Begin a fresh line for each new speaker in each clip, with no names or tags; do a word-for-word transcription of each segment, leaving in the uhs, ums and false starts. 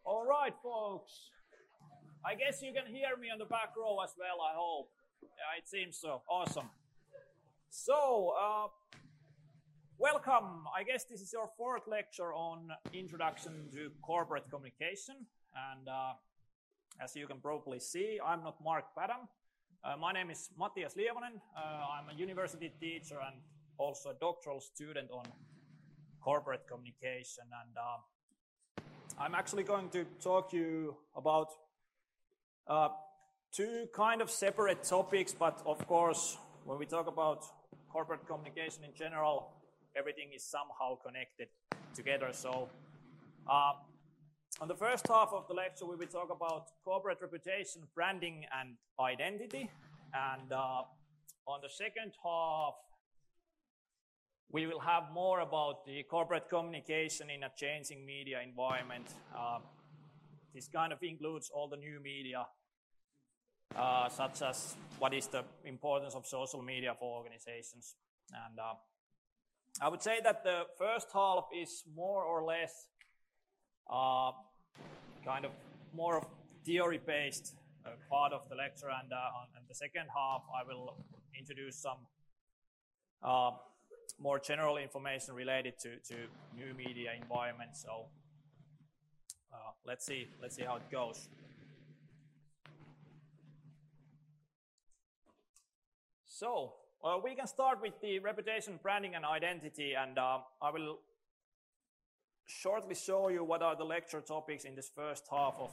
All right, folks. I guess you can hear me on the back row as well, I hope. Yeah, it seems so. Awesome. So, uh, welcome. I guess this is your fourth lecture on Introduction to Corporate Communication. And uh, as you can probably see, I'm not Mark Padam. Uh, my name is Matthias Lievonen. Uh, I'm a university teacher and also a doctoral student on corporate communication. And uh, I'm actually going to talk to you about uh, two kind of separate topics, but of course, when we talk about corporate communication in general, everything is somehow connected together. So uh, on the first half of the lecture, we will talk about corporate reputation, branding, and identity. And uh, on the second half, we will have more about the corporate communication in a changing media environment. Uh, this kind of includes all the new media, uh, such as what is the importance of social media for organizations. And uh, I would say that the first half is more or less uh, kind of more of theory-based uh, part of the lecture, and uh, on and the second half I will introduce some uh, more general information related to, to new media environment. So uh, let's see, let's see how it goes. So uh, we can start with the reputation, branding, and identity, and uh, I will shortly show you what are the lecture topics in this first half of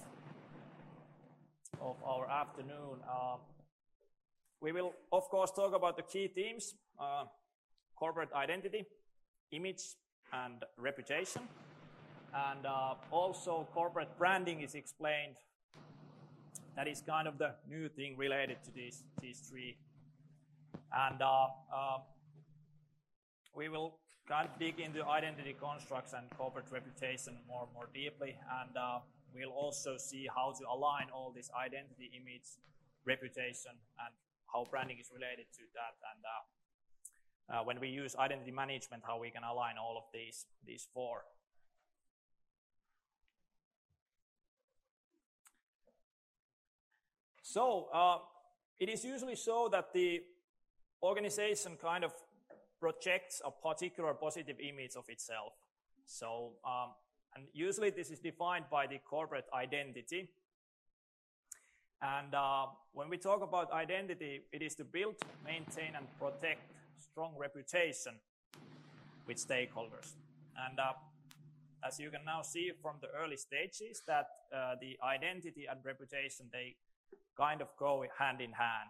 of our afternoon. Uh, we will, of course, talk about the key themes. Uh, corporate identity, image, and reputation. And uh, also corporate branding is explained. That is kind of the new thing related to these, these three. And uh, uh, we will kind of dig into identity constructs and corporate reputation more more deeply. And uh, we'll also see how to align all this identity, image, reputation, and how branding is related to that. And uh, Uh, when we use identity management, how we can align all of these, these four. So uh, it is usually so that the organization kind of projects a particular positive image of itself. So, um, and usually this is defined by the corporate identity. And uh, when we talk about identity, it is to build, maintain, and protect strong reputation with stakeholders. And uh, as you can now see from the early stages, that uh, the identity and reputation, they kind of go hand in hand.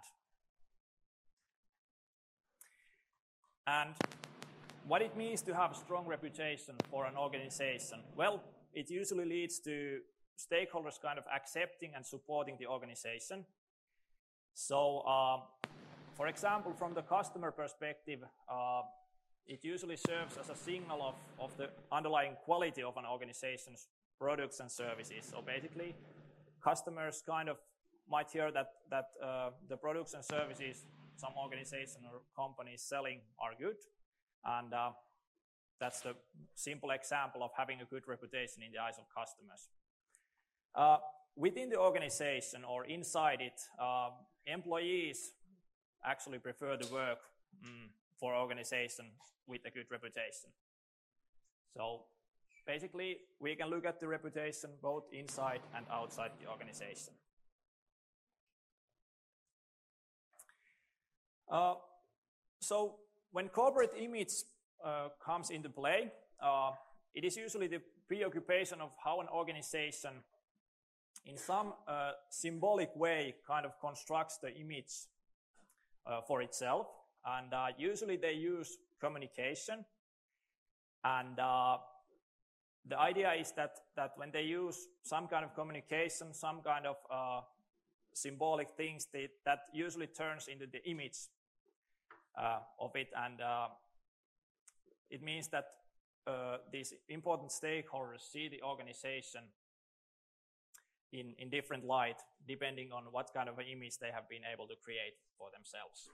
And what it means to have a strong reputation for an organization, well, it usually leads to stakeholders kind of accepting and supporting the organization. So uh, for example, from the customer perspective, uh, it usually serves as a signal of, of the underlying quality of an organization's products and services. So basically, customers kind of might hear that, that uh, the products and services some organization or company is selling are good. And uh, that's the simple example of having a good reputation in the eyes of customers. Uh, within the organization or inside it, uh, employees actually prefer to work mm, for an organization with a good reputation. So basically, we can look at the reputation both inside and outside the organization. Uh, so when corporate image uh, comes into play, uh, it is usually the preoccupation of how an organization in some uh, symbolic way kind of constructs the image Uh, for itself, and uh, usually they use communication, and uh, the idea is that that when they use some kind of communication, some kind of uh, symbolic things, they, that usually turns into the image uh, of it, and uh, it means that uh, these important stakeholders see the organization in, in different light, depending on what kind of an image they have been able to create for themselves.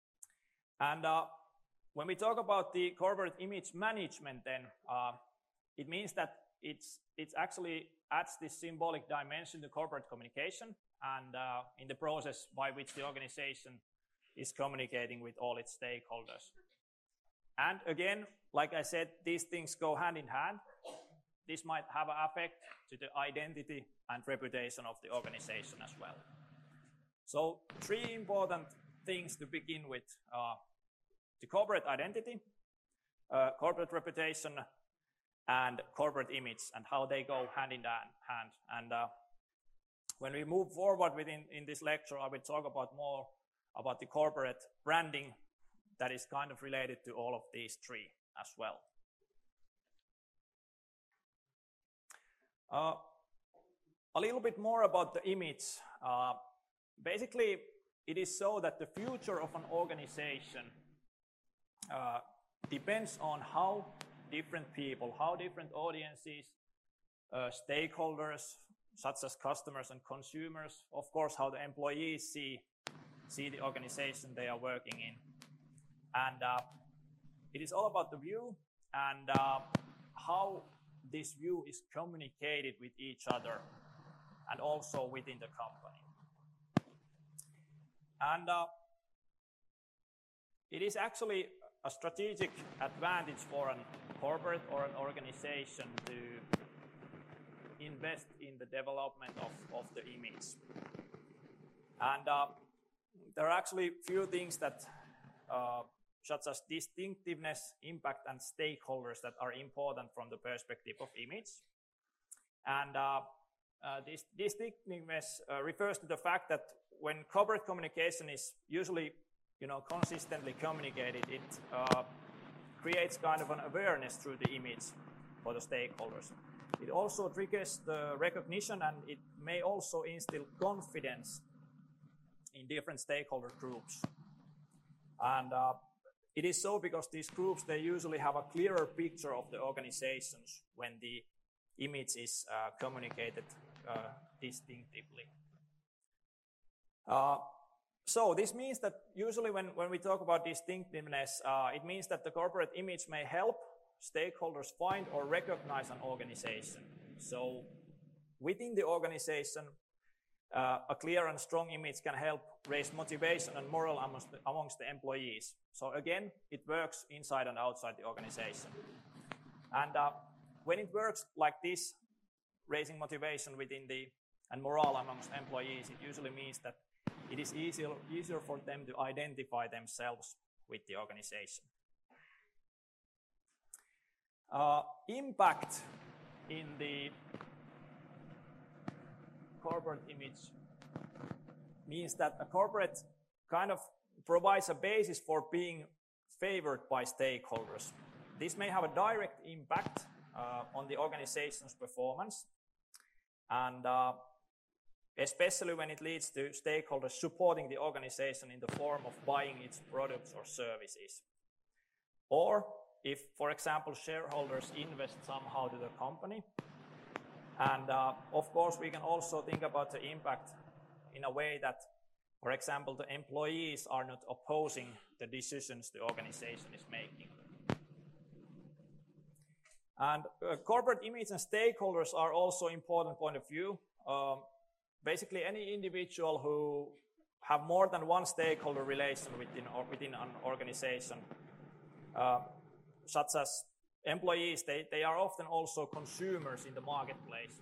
And uh, when we talk about the corporate image management, then uh, it means that it's, it's actually adds this symbolic dimension to corporate communication and uh, in the process by which the organization is communicating with all its stakeholders. And again, like I said, these things go hand in hand. This might have an effect to the identity and reputation of the organization as well. So three important things to begin with. Uh, the corporate identity, uh, corporate reputation, and corporate image, and how they go hand in hand. And uh, when we move forward within in this lecture, I will talk about more about the corporate branding that is kind of related to all of these three as well. Uh, a little bit more about the image. Uh, basically, it is so that the future of an organization uh, depends on how different people, how different audiences, uh, stakeholders, such as customers and consumers, of course, how the employees see, see the organization they are working in. And uh, it is all about the view and uh, how this view is communicated with each other and also within the company. And uh, it is actually a strategic advantage for a corporate or an organization to invest in the development of, of the image. And uh, there are actually few things that, uh, such as distinctiveness, impact, and stakeholders that are important from the perspective of image. And uh, uh, this distinctiveness uh, refers to the fact that when corporate communication is usually, you know, consistently communicated, it uh, creates kind of an awareness through the image for the stakeholders. It also triggers the recognition, and it may also instill confidence in different stakeholder groups. And uh, it is so because these groups, they usually have a clearer picture of the organizations when the image is uh, communicated uh, distinctively. Uh, so this means that usually when, when we talk about distinctiveness, uh, it means that the corporate image may help stakeholders find or recognize an organization. So within the organization, uh, a clear and strong image can help raise motivation and morale amongst the, amongst the employees. So again, it works inside and outside the organization. And uh, when it works like this, raising motivation within the and morale amongst employees, it usually means that it is easier, easier for them to identify themselves with the organization. Uh, impact in the corporate image means that a corporate kind of provides a basis for being favored by stakeholders. This may have a direct impact uh, on the organization's performance, and uh, especially when it leads to stakeholders supporting the organization in the form of buying its products or services. Or if, for example, shareholders invest somehow to the company. And uh, of course, we can also think about the impact in a way that, for example, the employees are not opposing the decisions the organization is making. And uh, corporate image and stakeholders are also important point of view. Um, basically, any individual who have more than one stakeholder relation within, or within an organization, uh, such as employees, they, they are often also consumers in the marketplace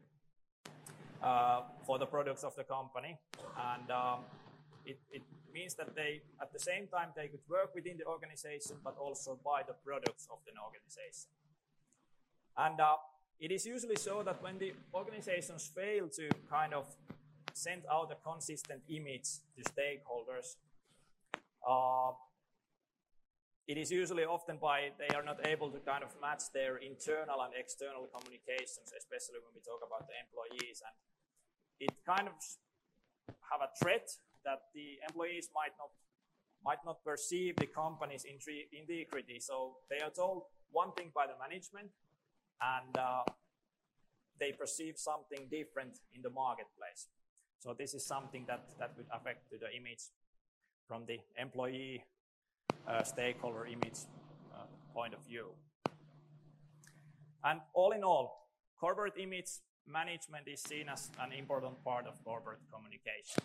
uh, for the products of the company. And um, it, it means that they, at the same time, they could work within the organization, but also buy the products of the organization. And uh, it is usually so that when the organizations fail to kind of send out a consistent image to stakeholders, uh, it is usually often by they are not able to kind of match their internal and external communications, especially when we talk about the employees. And it kind of have a threat that the employees might not might not perceive the company's integrity. So they are told one thing by the management, and uh, they perceive something different in the marketplace. So this is something that, that would affect to the image from the employee uh, stakeholder image uh, point of view. And all in all, corporate image management is seen as an important part of corporate communication.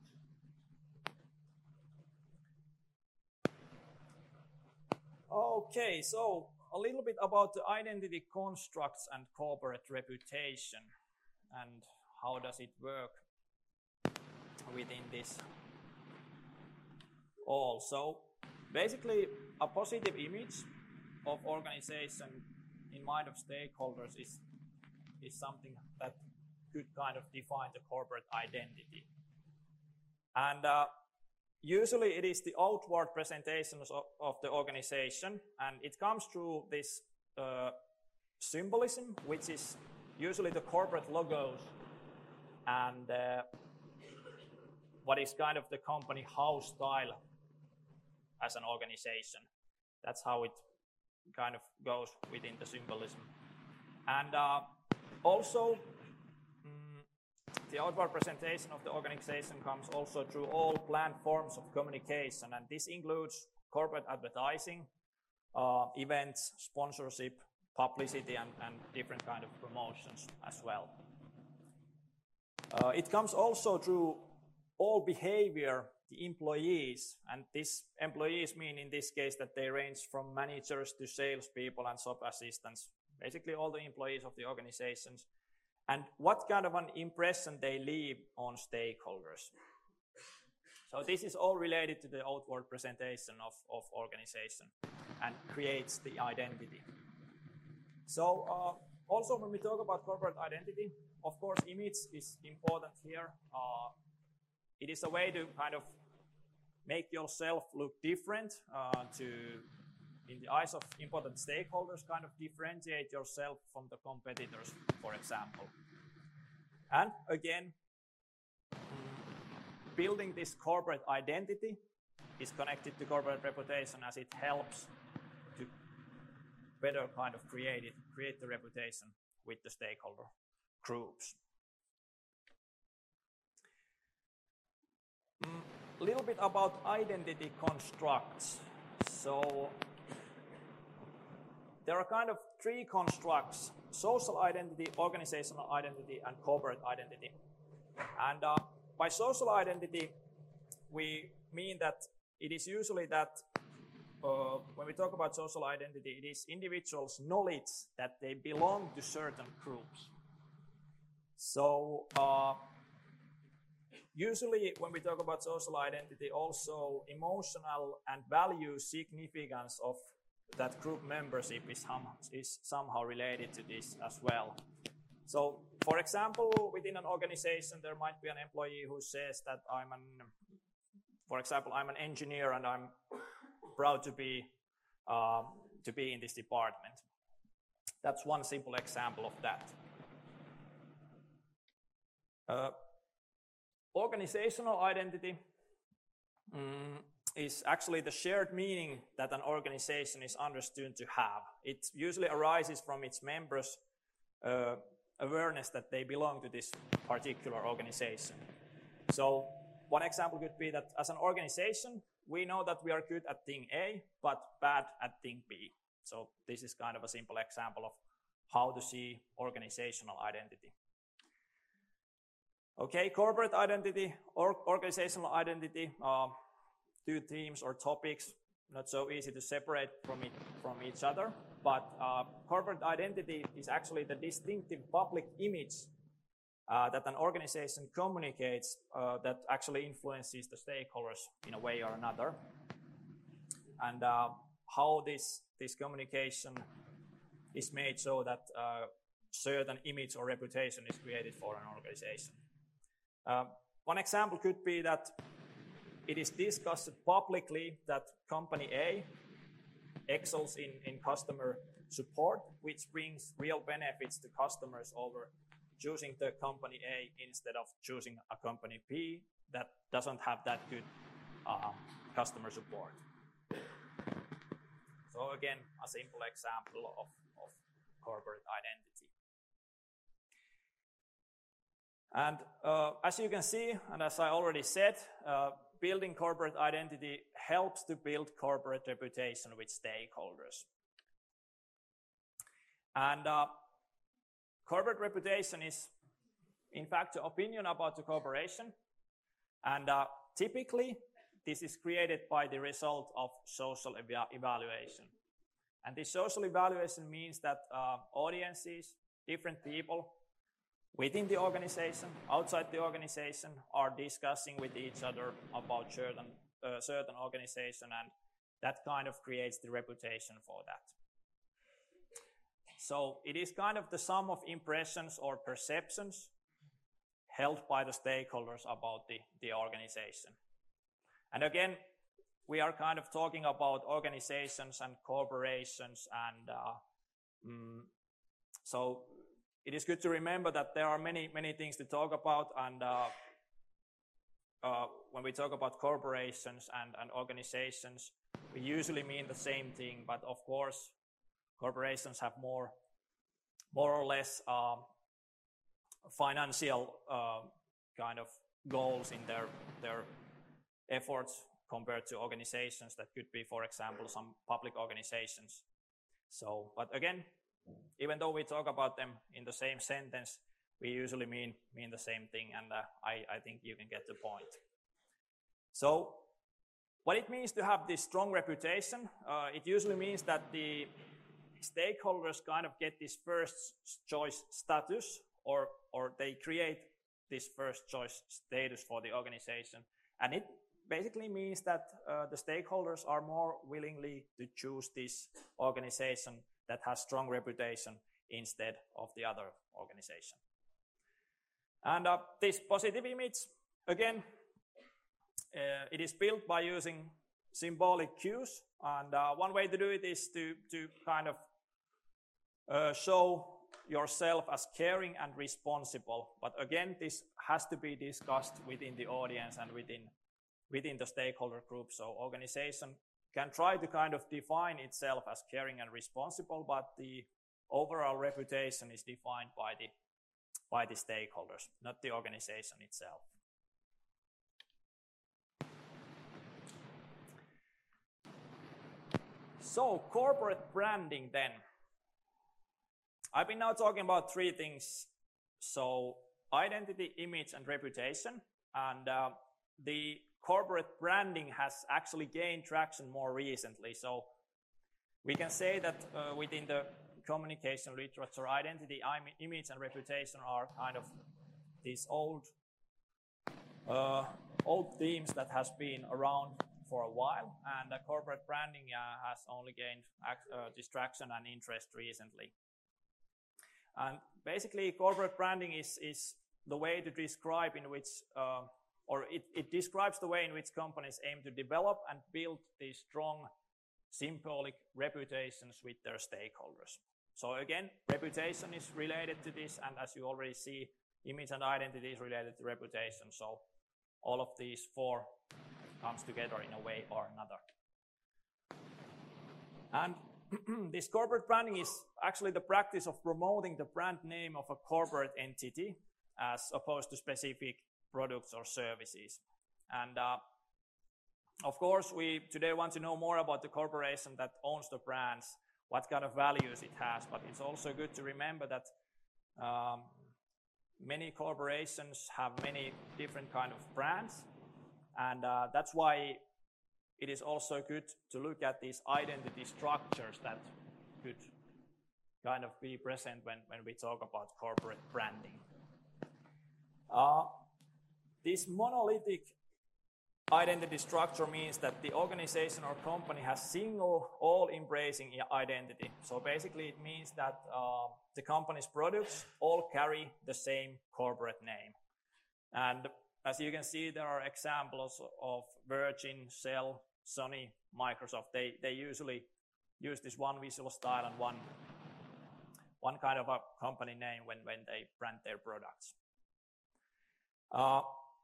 Okay, so a little bit about the identity constructs and corporate reputation and how does it work within this all. So basically a positive image of organization in mind of stakeholders is, is something that could kind of define the corporate identity. And uh, usually it is the outward presentations of, of the organization, and it comes through this uh, symbolism, which is usually the corporate logos and uh, what is kind of the company house style as an organization. That's how it kind of goes within the symbolism. And uh, also, mm, the outward presentation of the organization comes also through all planned forms of communication, and this includes corporate advertising, uh, events, sponsorship, publicity, and, and different kind of promotions as well. Uh, it comes also through all behavior, the employees, and these employees mean in this case that they range from managers to salespeople and shop assistants, basically all the employees of the organizations, and what kind of an impression they leave on stakeholders. So this is all related to the outward presentation of, of organization and creates the identity. So uh, also when we talk about corporate identity, of course image is important here. Uh, it is a way to kind of make yourself look different, uh, to, in the eyes of important stakeholders, kind of differentiate yourself from the competitors, for example. And again, building this corporate identity is connected to corporate reputation, as it helps to better kind of create it, create the reputation with the stakeholder groups. A mm, little bit about identity constructs. So there are kind of three constructs: social identity, organizational identity, and corporate identity. And uh, by social identity, we mean that it is usually that uh, when we talk about social identity, it is individuals' knowledge that they belong to certain groups. So uh, usually when we talk about social identity, also emotional and value significance of that group membership is, hum, is somehow related to this as well. So, for example, within an organization, there might be an employee who says that I'm an, for example, I'm an engineer and I'm proud to be, um, to be in this department. That's one simple example of that. Uh, organizational identity um, is actually the shared meaning that an organization is understood to have. It usually arises from its members' uh, awareness that they belong to this particular organization. So one example could be that as an organization, we know that we are good at thing A, but bad at thing B. So this is kind of a simple example of how to see organizational identity. Okay, corporate identity or organizational identity, uh, two themes or topics, not so easy to separate from it from each other, but uh, corporate identity is actually the distinctive public image uh, that an organization communicates uh, that actually influences the stakeholders in a way or another, and uh, how this this communication is made so that uh, certain image or reputation is created for an organization. Uh, one example could be that it is discussed publicly that company A excels in, in customer support, which brings real benefits to customers over choosing the company A instead of choosing a company B that doesn't have that good uh, customer support. So again, a simple example of, of corporate identity. And uh, as you can see, and as I already said, uh, building corporate identity helps to build corporate reputation with stakeholders. And uh, corporate reputation is, in fact, the opinion about the corporation. And uh, typically, this is created by the result of social eva evaluation. And this social evaluation means that uh, audiences, different people within the organization, outside the organization, are discussing with each other about certain, uh, certain organization, and that kind of creates the reputation for that. So it is kind of the sum of impressions or perceptions held by the stakeholders about the, the organization. And again, we are kind of talking about organizations and corporations, and uh, mm, so it is good to remember that there are many, many things to talk about, and uh, uh, when we talk about corporations and, and organizations, we usually mean the same thing, but of course, corporations have more, more or less uh, financial uh, kind of goals in their, their efforts compared to organizations that could be, for example, some public organizations. So, but again, even though we talk about them in the same sentence, we usually mean, mean the same thing, and uh, I, I think you can get the point. So, what it means to have this strong reputation, uh, it usually means that the stakeholders kind of get this first choice status, or, or they create this first choice status for the organization. And it basically means that uh, the stakeholders are more willingly to choose this organization that has strong reputation instead of the other organization. And uh, this positive image, again, uh, it is built by using symbolic cues. And uh, one way to do it is to, to kind of uh, show yourself as caring and responsible. But again, this has to be discussed within the audience and within within the stakeholder group. So organization can try to kind of define itself as caring and responsible, but the overall reputation is defined by the, by the stakeholders, not the organization itself. So corporate branding then. I've been now talking about three things. So identity, image, and reputation. And uh, the corporate branding has actually gained traction more recently. So we can say that uh, within the communication literature, identity, image, and reputation are kind of these old, uh, old themes that has been around for a while, and uh, corporate branding uh, has only gained uh, distraction and interest recently. And basically, corporate branding is, is the way to describe in which uh, or it, it describes the way in which companies aim to develop and build these strong symbolic reputations with their stakeholders. So again, reputation is related to this, and as you already see, image and identity is related to reputation. So all of these four comes together in a way or another. And this corporate branding is actually the practice of promoting the brand name of a corporate entity as opposed to specific products or services. And uh, of course, we today want to know more about the corporation that owns the brands, what kind of values it has, but it's also good to remember that um, many corporations have many different kind of brands, and uh, that's why it is also good to look at these identity structures that could kind of be present when, when we talk about corporate branding. Uh, This monolithic identity structure means that the organization or company has single, all-embracing identity. So basically it means that uh, the company's products all carry the same corporate name. And as you can see, there are examples of Virgin, Shell, Sony, Microsoft. They, they usually use this one visual style and one, one kind of a company name when, when they brand their products. Uh,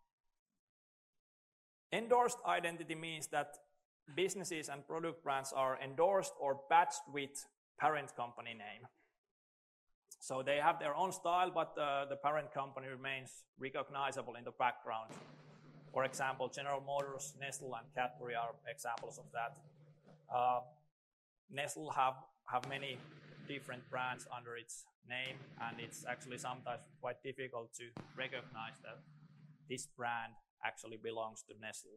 Endorsed identity means that businesses and product brands are endorsed or badged with parent company name. So they have their own style, but uh, the parent company remains recognizable in the background. For example, General Motors, Nestle, and Cadbury are examples of that. Uh, Nestle have, have many different brands under its name, and it's actually sometimes quite difficult to recognize that this brand actually belongs to Nestle.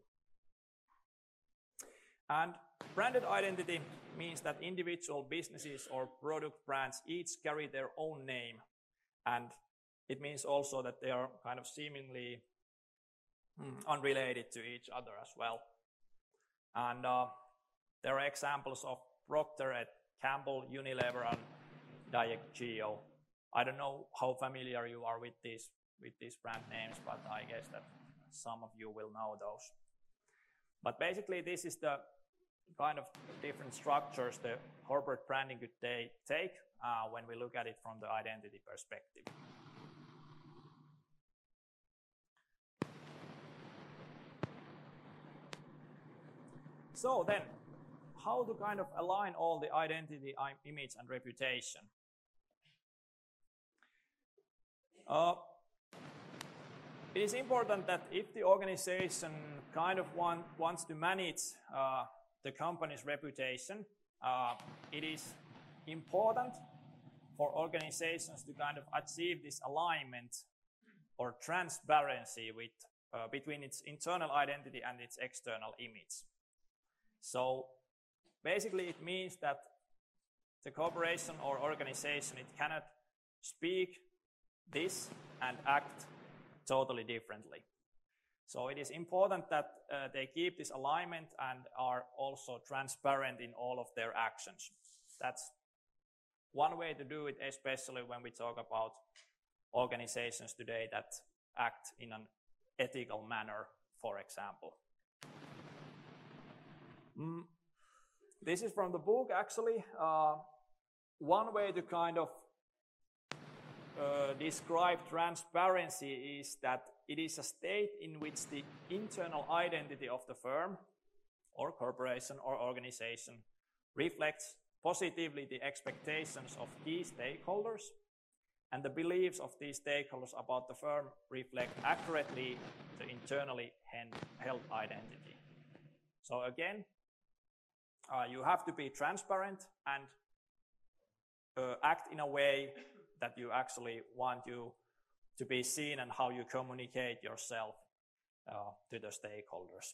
And branded identity means that individual businesses or product brands each carry their own name, and it means also that they are kind of seemingly mm, unrelated to each other as well. And uh, there are examples of Procter and Campbell, Unilever, and Diageo. I don't know how familiar you are with these with these brand names, but I guess that some of you will know those. But basically, this is the kind of different structures the corporate branding could take uh, when we look at it from the identity perspective. So then, how to kind of align all the identity, image, and reputation? Uh, it is important that if the organization kind of want, wants to manage uh, the company's reputation, uh, it is important for organizations to kind of achieve this alignment or transparency with, uh, between its internal identity and its external image. So basically it means that the corporation or organization, it cannot speak this and act totally differently. So it is important that uh, they keep this alignment and are also transparent in all of their actions. That's one way to do it, especially when we talk about organizations today that act in an ethical manner, for example. Mm. This is from the book, actually. Uh, one way to kind of uh, describe transparency is that it is a state in which the internal identity of the firm or corporation or organization reflects positively the expectations of key stakeholders, and the beliefs of these stakeholders about the firm reflect accurately the internally held identity. So again, uh, you have to be transparent and uh, act in a way that you actually want you to be seen and how you communicate yourself uh, to the stakeholders.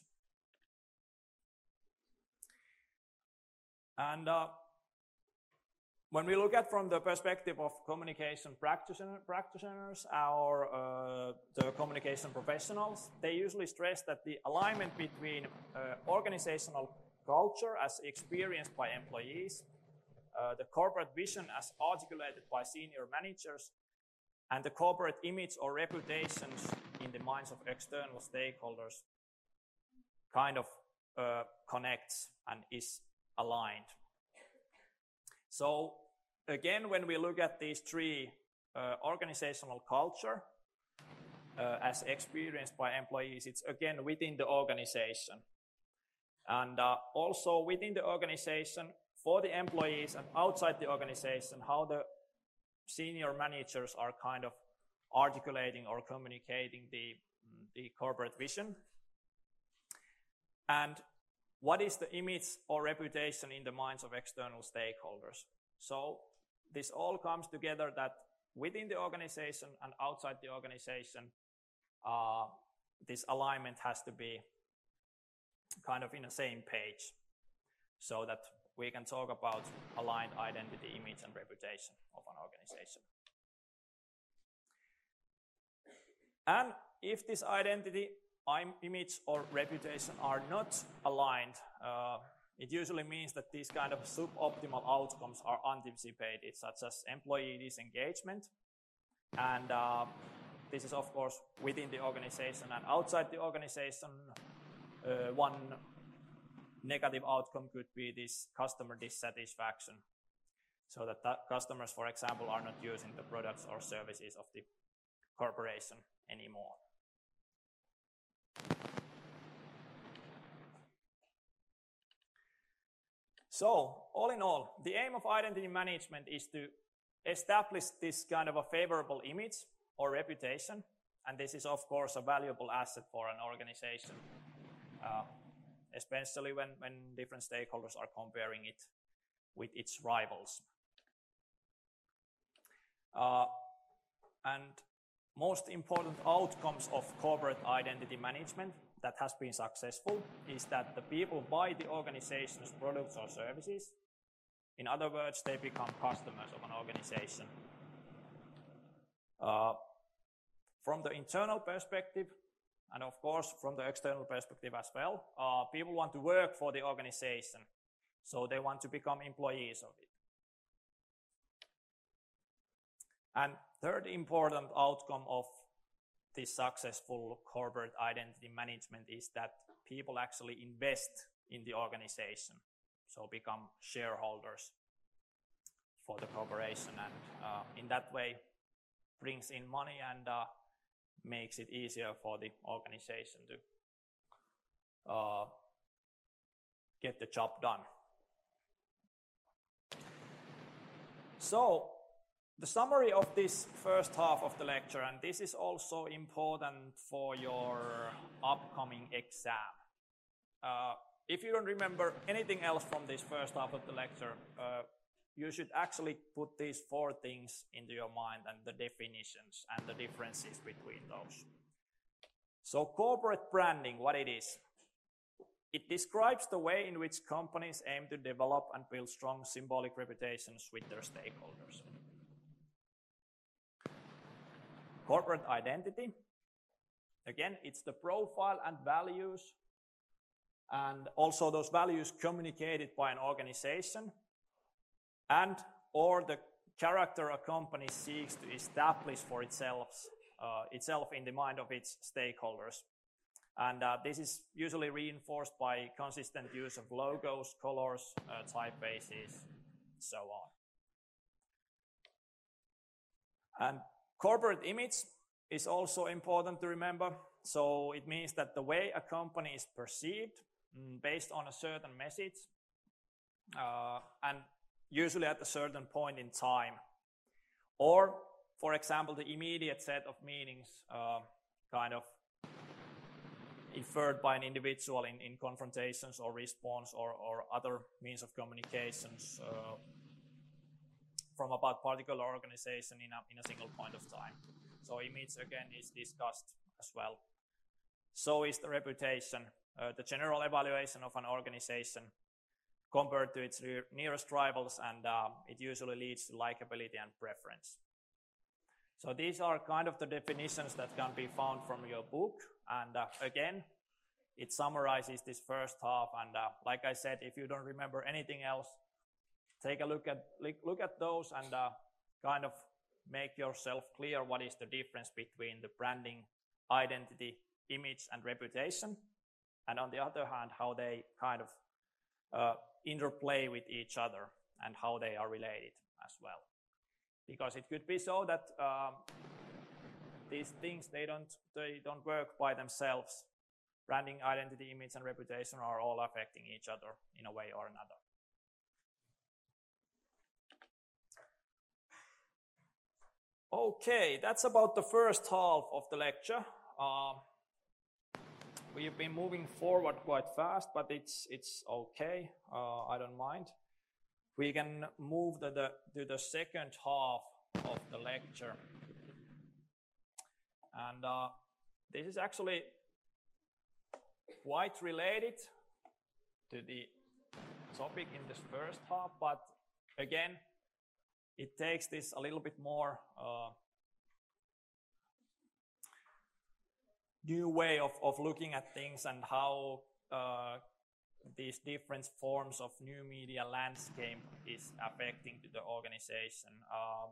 And uh, when we look at from the perspective of communication practitioner, practitioners or uh, the communication professionals, they usually stress that the alignment between uh, organizational culture as experienced by employees, uh, the corporate vision as articulated by senior managers, and the corporate image or reputations in the minds of external stakeholders kind of uh, connects and is aligned. So again, when we look at these three, uh, organizational culture uh, as experienced by employees, it's again within the organization. And uh, also within the organization, for the employees and outside the organization, how the senior managers are kind of articulating or communicating the, the corporate vision. And what is the image or reputation in the minds of external stakeholders? So this all comes together that within the organization and outside the organization, uh, this alignment has to be kind of in the same page so that we can talk about aligned identity, image, and reputation of an organization. And if this identity, image, or reputation are not aligned, uh, it usually means that these kind of suboptimal outcomes are anticipated, such as employee disengagement. And uh, this is, of course, within the organization and outside the organization. Uh, one negative outcome could be this customer dissatisfaction, so that the customers, for example, are not using the products or services of the corporation anymore. So, all in all, the aim of identity management is to establish this kind of a favorable image or reputation, and this is, of course, a valuable asset for an organization, uh, especially when, when different stakeholders are comparing it with its rivals. Uh, and most important outcomes of corporate identity management that has been successful is that the people buy the organization's products or services. In other words, they become customers of an organization. Uh, from the internal perspective, and of course from the external perspective as well, uh, people want to work for the organization, so they want to become employees of it. And third important outcome of this successful corporate identity management is that people actually invest in the organization, so become shareholders for the corporation, and uh, in that way brings in money and uh, makes it easier for the organization to uh, get the job done. So, the summary of this first half of the lecture, and this is also important for your upcoming exam. Uh, if you don't remember anything else from this first half of the lecture, uh, you should actually put these four things into your mind and the definitions and the differences between those. So corporate branding, what it is. It describes the way in which companies aim to develop and build strong symbolic reputations with their stakeholders. Corporate identity, again, it's the profile and values, and also those values communicated by an organization, and or the character a company seeks to establish for itself, uh, itself in the mind of its stakeholders. And uh, this is usually reinforced by consistent use of logos, colors, uh, typefaces, so on. And corporate image is also important to remember. So it means that the way a company is perceived mm, based on a certain message, uh, and usually at a certain point in time. Or, for example, the immediate set of meanings uh, kind of inferred by an individual in, in confrontations or response or, or other means of communications uh, from about particular organization in a, in a single point of time. So image again is discussed as well. So is the reputation, uh, the general evaluation of an organization compared to its nearest rivals, and uh, it usually leads to likability and preference. So these are kind of the definitions that can be found from your book, and uh, again, it summarizes this first half, and uh, like I said, if you don't remember anything else, take a look at look at those and uh, kind of make yourself clear what is the difference between the branding, identity, image, and reputation, and on the other hand, how they kind of uh, interplay with each other and how they are related as well. Because it could be so that um, these things, they don't, they don't work by themselves. Branding, identity, image, and reputation are all affecting each other in a way or another. Okay, that's about the first half of the lecture. Uh, we've been moving forward quite fast, but it's it's okay. Uh, I don't mind. We can move to the to the second half of the lecture, and uh, this is actually quite related to the topic in this first half, but again, it takes this a little bit more uh, new way of, of looking at things and how uh, these different forms of new media landscape is affecting to the organization. Uh,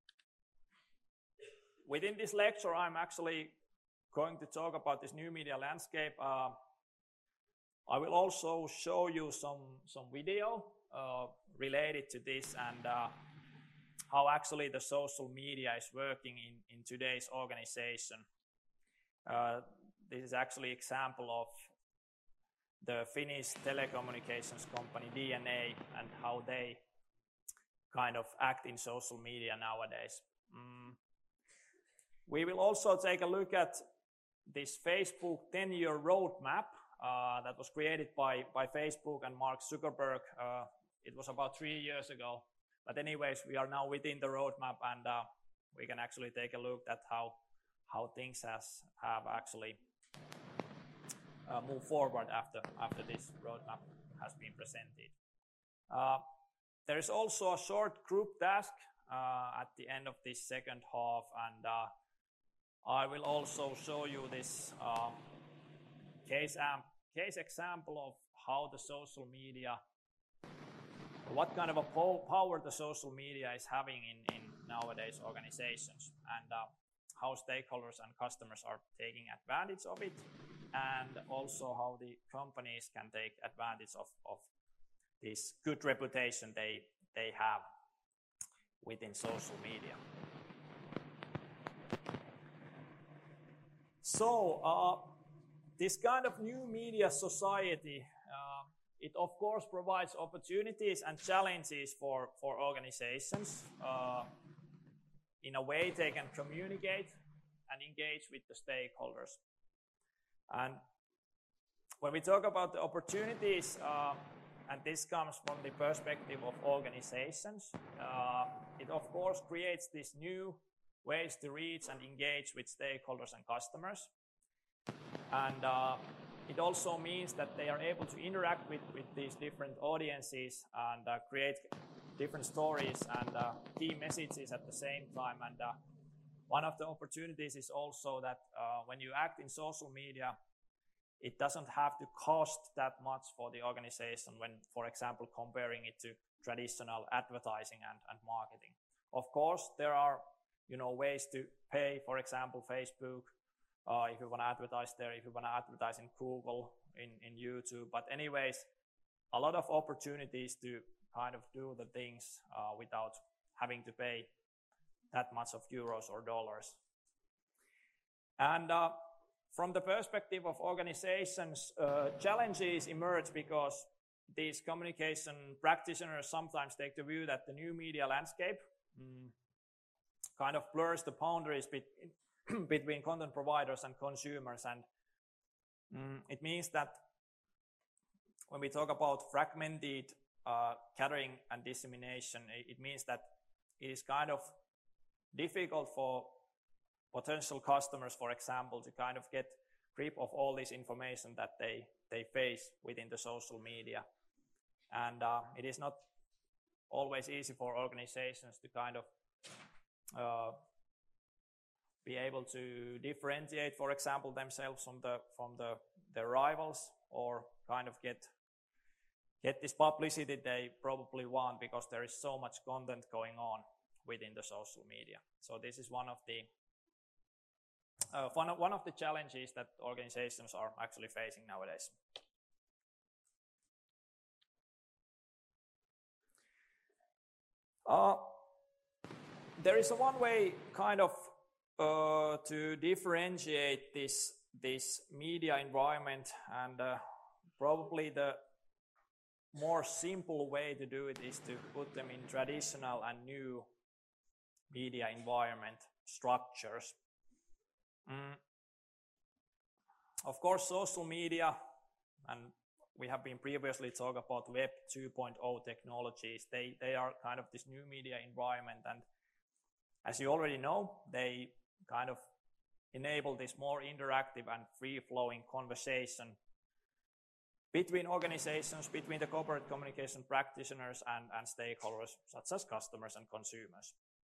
within this lecture, I'm actually going to talk about this new media landscape. Uh, I will also show you some, some video uh, related to this and uh, how actually the social media is working in, in today's organization. Uh, this is actually an example of the Finnish telecommunications company D N A and how they kind of act in social media nowadays. Mm. We will also take a look at this Facebook ten-year roadmap uh, that was created by, by Facebook and Mark Zuckerberg. Uh, it was about three years ago. But anyways, we are now within the roadmap, and uh, we can actually take a look at how how things has have actually uh, moved forward after after this roadmap has been presented. Uh, there is also a short group task uh, at the end of this second half, and uh, I will also show you this uh, case um, case example of how the social media, what kind of a po power the social media is having in, in nowadays organizations, and uh, how stakeholders and customers are taking advantage of it, and also how the companies can take advantage of, of this good reputation they, they have within social media. So, uh, this kind of new media society, uh, it of course provides opportunities and challenges for, for organizations. Uh, in a way they can communicate and engage with the stakeholders. And when we talk about the opportunities, uh, and this comes from the perspective of organizations, uh, it of course creates these new ways to reach and engage with stakeholders and customers. And uh, it also means that they are able to interact with, with these different audiences and uh, create different stories and uh, key messages at the same time. And uh, one of the opportunities is also that uh, when you act in social media, it doesn't have to cost that much for the organization when, for example, comparing it to traditional advertising and, and marketing. Of course, there are, you know, ways to pay, for example, Facebook, uh, if you want to advertise there, if you want to advertise in Google, in, in YouTube. But anyways, a lot of opportunities to kind of do the things uh, without having to pay that much of euros or dollars. And uh, from the perspective of organizations, uh, challenges emerge because these communication practitioners sometimes take the view that the new media landscape mm, kind of blurs the boundaries between, between content providers and consumers. And mm, it means that when we talk about fragmented uh, gathering and dissemination, it, it means that it is kind of difficult for potential customers, for example, to kind of get grip of all this information that they, they face within the social media. And uh, it is not always easy for organizations to kind of uh, be able to differentiate, for example, themselves from the from the their rivals, or kind of get get this publicity they probably want because there is so much content going on within the social media. So this is one of the uh, one of, one of the challenges that organizations are actually facing nowadays. Uh, there is a one way kind of uh, to differentiate this this media environment, and uh, probably the more simple way to do it is to put them in traditional and new media environment structures. Mm. Of course, social media, and we have been previously talking about Web two point oh technologies, they, they are kind of this new media environment, and as you already know, they kind of enable this more interactive and free-flowing conversation between organizations, between the corporate communication practitioners and, and stakeholders, such as customers and consumers.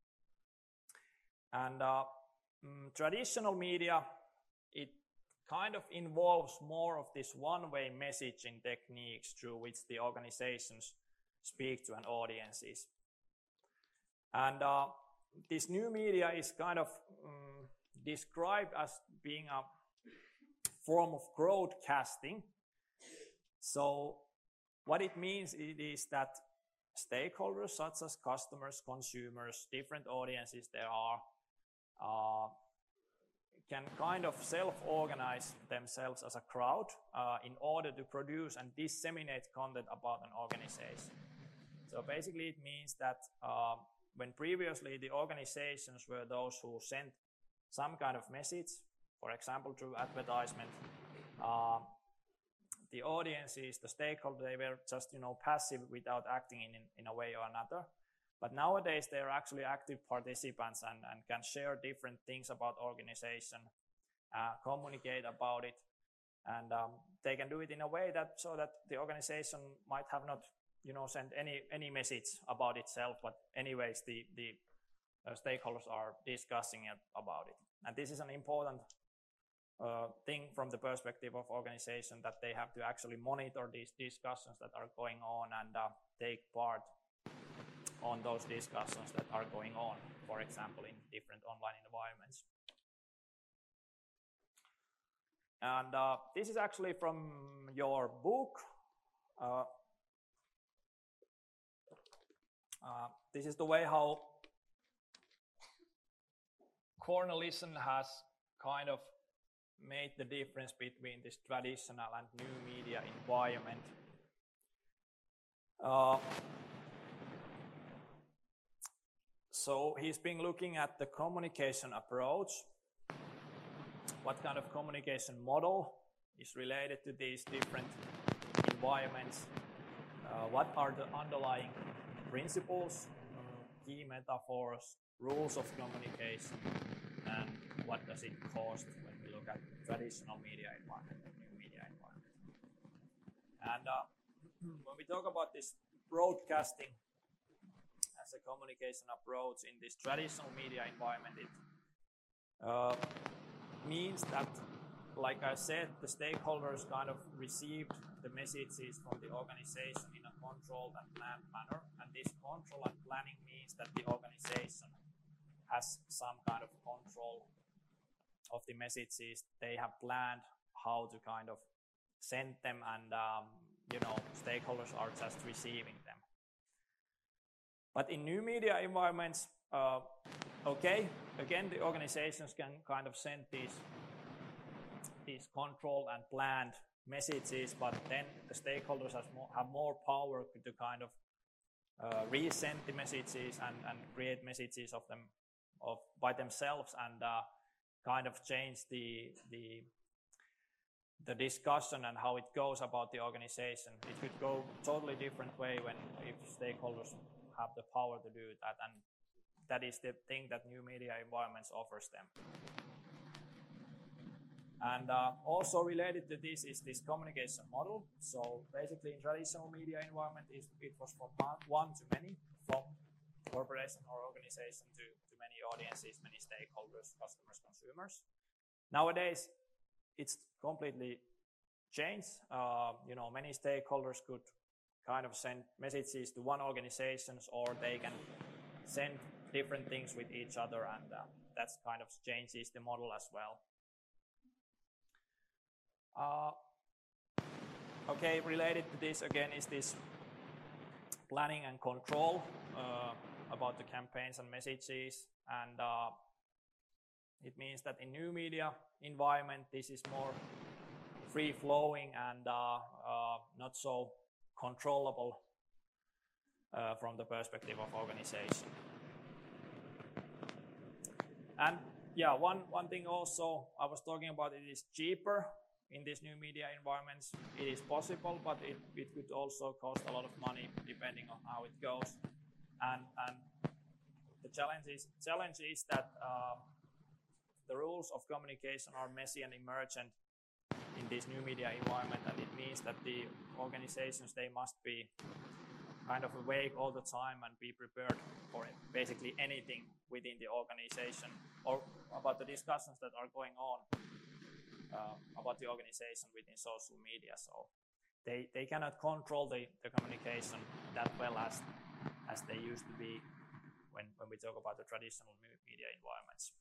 And uh, mm, traditional media, it kind of involves more of this one-way messaging techniques through which the organizations speak to an audiences. And uh, this new media is kind of um, described as being a form of broadcasting. So what it means it is that stakeholders such as customers, consumers, different audiences there are, uh, can kind of self-organize themselves as a crowd uh, in order to produce and disseminate content about an organization. So basically it means that uh, when previously the organizations were those who sent some kind of message, for example through advertisement, uh, the audiences, the stakeholders, they were just, you know, passive without acting in, in, in a way or another. But nowadays, they are actually active participants and, and can share different things about organization, uh, communicate about it, and um, they can do it in a way that so that the organization might have not, you know, sent any any message about itself, but anyways, the the uh, stakeholders are discussing it about it. And this is an important uh, thing from the perspective of organization, that they have to actually monitor these discussions that are going on and uh, take part on those discussions that are going on, for example, in different online environments. And uh, this is actually from your book. Uh, uh, this is the way how Cornelissen has kind of made the difference between this traditional and new media environment. Uh, so he's been looking at the communication approach. What kind of communication model is related to these different environments? Uh, what are the underlying principles, uh, key metaphors, rules of communication, and what does it cost when we look at traditional media environment and new media environment? And uh, when we talk about this broadcasting as a communication approach in this traditional media environment, it uh, means that, like I said, the stakeholders kind of received the messages from the organization in a controlled and planned manner. And this control and planning means that the organization has some kind of control of the messages. They have planned how to kind of send them, and um, you know, stakeholders are just receiving them. But in new media environments, uh, okay, again, the organizations can kind of send these, these controlled and planned messages, but then the stakeholders have more, have more power to kind of uh, resend the messages and, and create messages of them of by themselves, and uh, kind of change the the the discussion and how it goes about the organization. It could go totally different way when if stakeholders have the power to do that, and that is the thing that new media environments offers them. And uh, also related to this is this communication model. So basically, in traditional media environment, it, it was from one to many, from corporation or organization to, to many audiences, many stakeholders, customers, consumers. Nowadays, it's completely changed. Uh, you know, many stakeholders could kind of send messages to one organization, or they can send different things with each other, and uh, that's kind of changes the model as well. Uh, okay, related to this again is this planning and control uh, about the campaigns and messages, and uh, it means that in new media environment this is more free-flowing and uh, uh, not so controllable uh, from the perspective of organization. And yeah, one, one thing also I was talking about, it is cheaper in these new media environments. It is possible, but it, it could also cost a lot of money depending on how it goes. And, and the challenge is, challenge is that uh, the rules of communication are messy and emergent in this new media environment, and it means that the organizations, they must be kind of awake all the time and be prepared for basically anything within the organization or about the discussions that are going on uh, about the organization within social media. So they, they cannot control the, the communication that well as, as they used to be when, when we talk about the traditional media environments.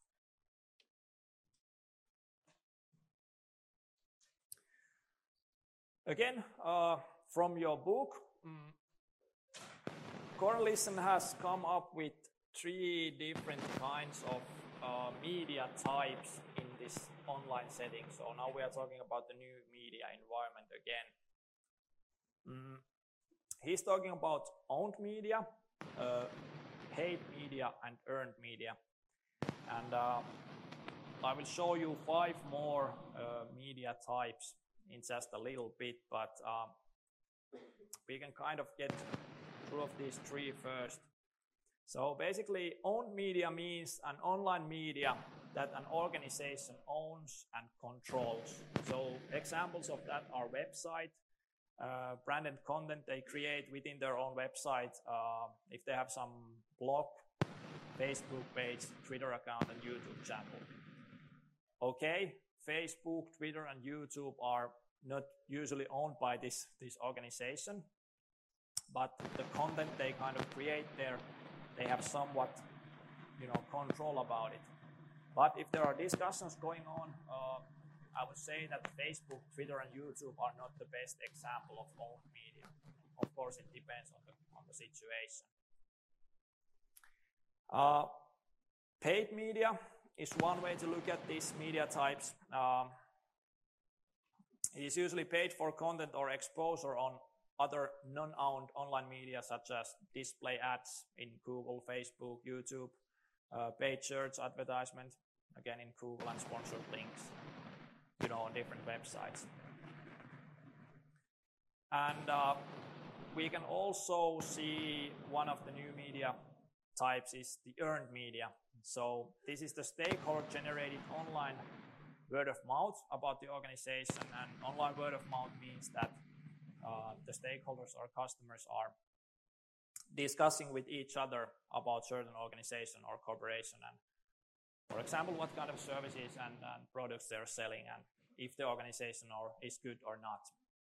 Again, uh, from your book, um, Cornelissen has come up with three different kinds of uh, media types in this online setting. So now we are talking about the new media environment again. Mm. He's talking about owned media, uh, paid media, and earned media. And uh, I will show you five more uh, media types in just a little bit, but um, we can kind of get through of these three first. So basically, owned media means an online media that an organization owns and controls. So examples of that are website, uh, branded content they create within their own website. Uh, if they have some blog, Facebook page, Twitter account, and YouTube channel. Okay, Facebook, Twitter, and YouTube are not usually owned by this, this organization, but the content they kind of create there, they have somewhat, you know, control about it. But if there are discussions going on, uh, I would say that Facebook, Twitter, and YouTube are not the best example of owned media. Of course, it depends on the, on the situation. Uh, paid media is one way to look at these media types. Um, it is usually paid for content or exposure on other non-owned online media, such as display ads in Google, Facebook, YouTube, uh, paid search advertisement, again in Google, and sponsored links, you know, on different websites. And uh, we can also see one of the new media types is the earned media. So this is the stakeholder-generated online word of mouth about the organization, and online word of mouth means that uh, the stakeholders or customers are discussing with each other about certain organization or corporation, and for example, what kind of services and, and products they're selling, and if the organization or is good or not.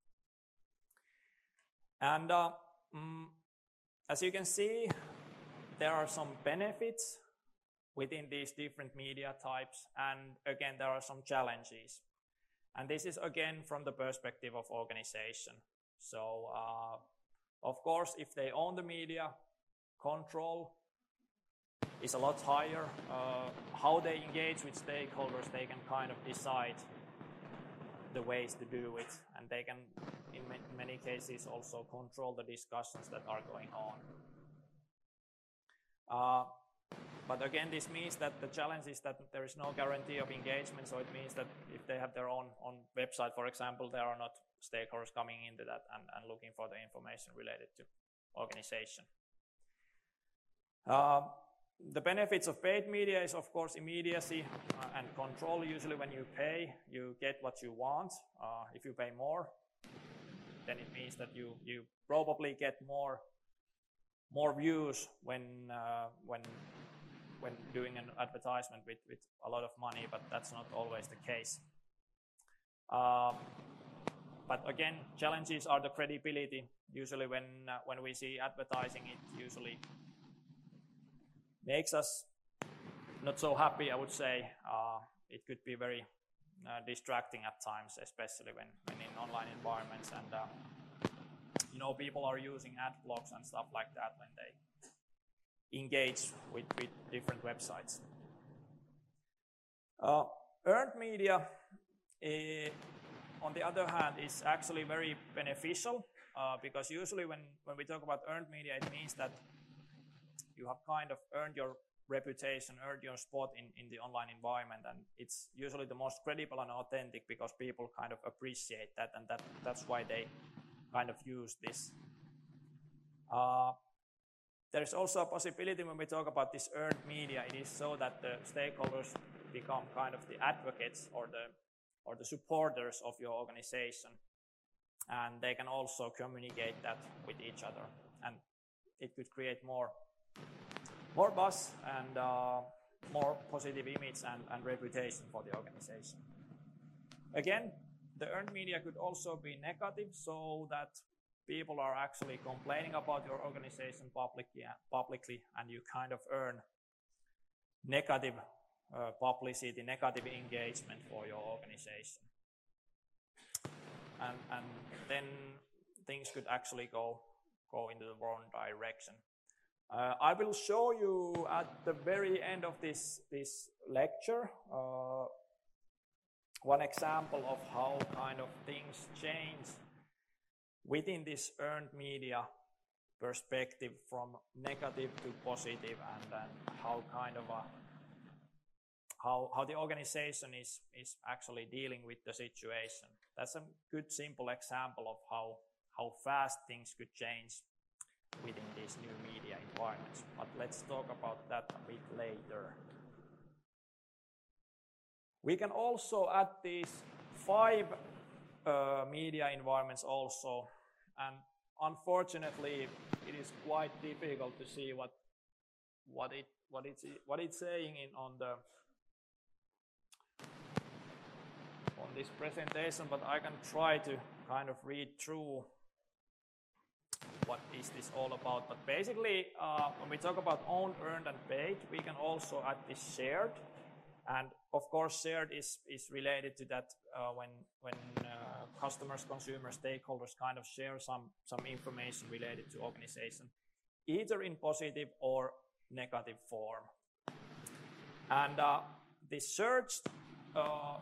And uh, mm, as you can see, there are some benefits within these different media types, and again, there are some challenges. And this is again from the perspective of organization. So, uh, of course, if they own the media, control is a lot higher. Uh, how they engage with stakeholders, they can kind of decide the ways to do it, and they can, in many cases, also control the discussions that are going on. Uh, but again, this means that the challenge is that there is no guarantee of engagement, so it means that if they have their own, own website, for example, there are not stakeholders coming into that and, and looking for the information related to organization. Uh, the benefits of paid media is, of course, immediacy uh, and control. Usually when you pay, you get what you want. Uh, if you pay more, then it means that you, you probably get more more views when uh, when when doing an advertisement with, with a lot of money, but that's not always the case. Uh, but again, challenges are the credibility. Usually when uh, when we see advertising, it usually makes us not so happy, I would say. Uh, it could be very uh, distracting at times, especially when, when in online environments, and uh, you know, people are using ad blocks and stuff like that when they engage with, with different websites. Uh, earned media, uh, on the other hand, is actually very beneficial uh, because usually when, when we talk about earned media, it means that you have kind of earned your reputation, earned your spot in, in the online environment, and it's usually the most credible and authentic because people kind of appreciate that, and that, that's why they kind of use this. Uh, there is also a possibility when we talk about this earned media, it is so that the stakeholders become kind of the advocates or the or the supporters of your organization, and they can also communicate that with each other, and it could create more more buzz and uh, more positive image and, and reputation for the organization. Again, the earned media could also be negative, so that people are actually complaining about your organization publicly, publicly and you kind of earn negative uh, publicity, negative engagement for your organization. And, and then things could actually go, go into the wrong direction. Uh, I will show you at the very end of this, this lecture uh, one example of how kind of things change within this earned media perspective from negative to positive, and then how kind of a how how the organization is is actually dealing with the situation. That's a good simple example of how how fast things could change within these new media environments. But let's talk about that a bit later. We can also add these five uh, media environments also, and unfortunately it is quite difficult to see what what it what it's what it's saying in on the on this presentation, but I can try to kind of read through what is this all about. But basically, uh, when we talk about owned, earned, and paid, we can also add this shared. And of course, shared is, is related to that uh, when when uh, customers, consumers, stakeholders kind of share some, some information related to organization, either in positive or negative form. And uh, the searched uh,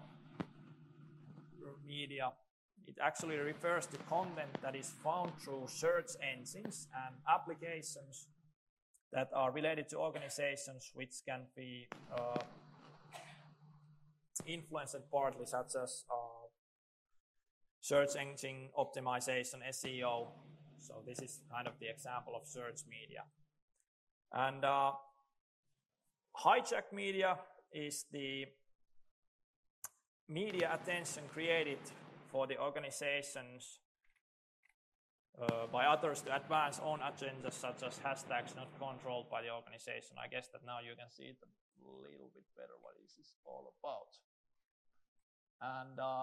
media, it actually refers to content that is found through search engines and applications that are related to organizations, which can be uh, influenced partly, such as uh, search engine optimization, S E O. So this is kind of the example of search media. And uh, hijack media is the media attention created for the organizations uh, by others to advance own agendas, such as hashtags not controlled by the organization. I guess that now you can see it a little bit better what is this all about. And uh,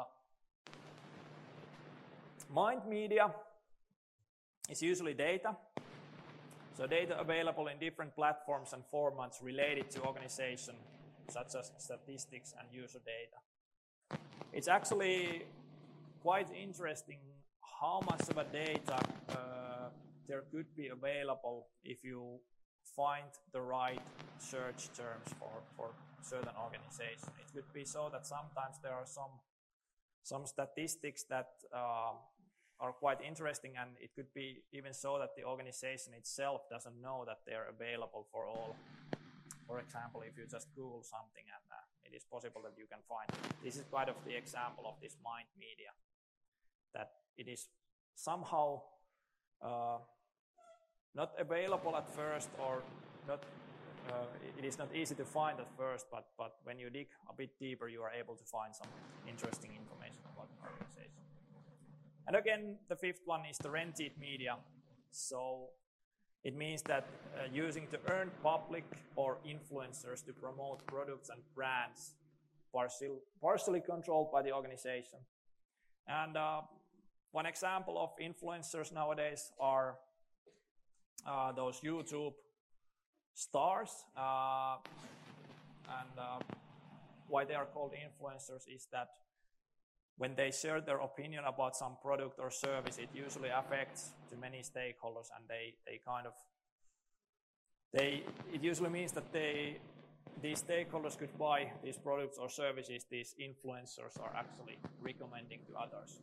mind media is usually data. So data available in different platforms and formats related to organization, such as statistics and user data. It's actually quite interesting how much of a data uh, there could be available if you find the right search terms for, for certain organization. It could be so that sometimes there are some some statistics that uh, are quite interesting, and it could be even so that the organization itself doesn't know that they're available for all. For example, if you just Google something, and uh, it is possible that you can find it. This is kind of the example of this mind media, that it is somehow uh, not available at first, or not. Uh, it is not easy to find at first, but but when you dig a bit deeper, you are able to find some interesting information about the organization. And again, the fifth one is the rented media. So it means that uh, using to earn public or influencers to promote products and brands, partial, partially controlled by the organization. And uh, one example of influencers nowadays are uh, those YouTube stars. Uh, and uh, why they are called influencers is that when they share their opinion about some product or service, it usually affects to many stakeholders, and they, they kind of, they, it usually means that they, these stakeholders could buy these products or services these influencers are actually recommending to others.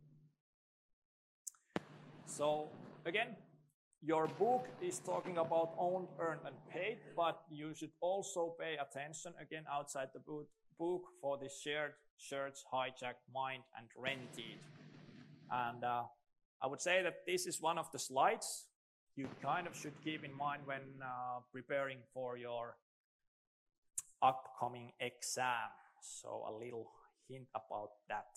So again, your book is talking about owned, earned, and paid, but you should also pay attention, again, outside the book, book for the shared, search, hijack, mind, and rented. And uh, I would say that this is one of the slides you kind of should keep in mind when uh, preparing for your upcoming exam. So a little hint about that.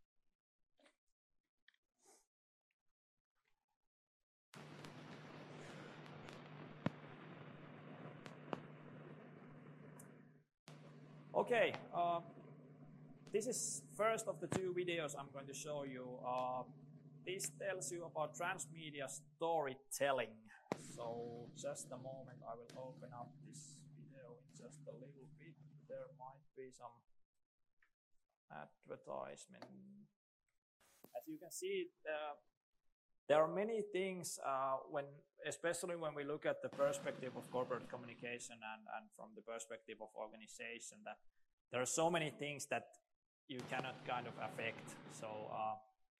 Okay, uh, this is first of the two videos I'm going to show you. Uh, this tells you about transmedia storytelling. So just a moment, I will open up this video in just a little bit. There might be some advertisement. As you can see, uh, there are many things, uh, when, especially when we look at the perspective of corporate communication and, and from the perspective of organization, that there are so many things that you cannot kind of affect. So uh,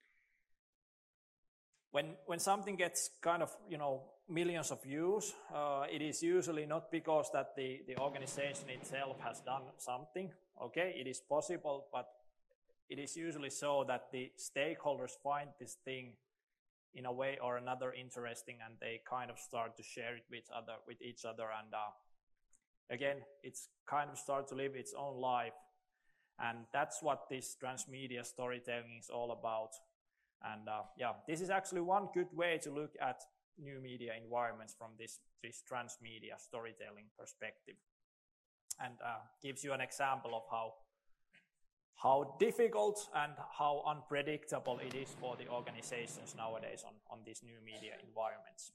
when when something gets kind of, you know, millions of views, uh, it is usually not because that the, the organization itself has done something. Okay, it is possible, but it is usually so that the stakeholders find this thing in a way or another interesting, and they kind of start to share it with other with each other, and uh, again it's kind of start to live its own life. And that's what this transmedia storytelling is all about. And uh, yeah, this is actually one good way to look at new media environments from this this transmedia storytelling perspective, and uh, gives you an example of how how difficult and how unpredictable it is for the organizations nowadays on, on these new media environments.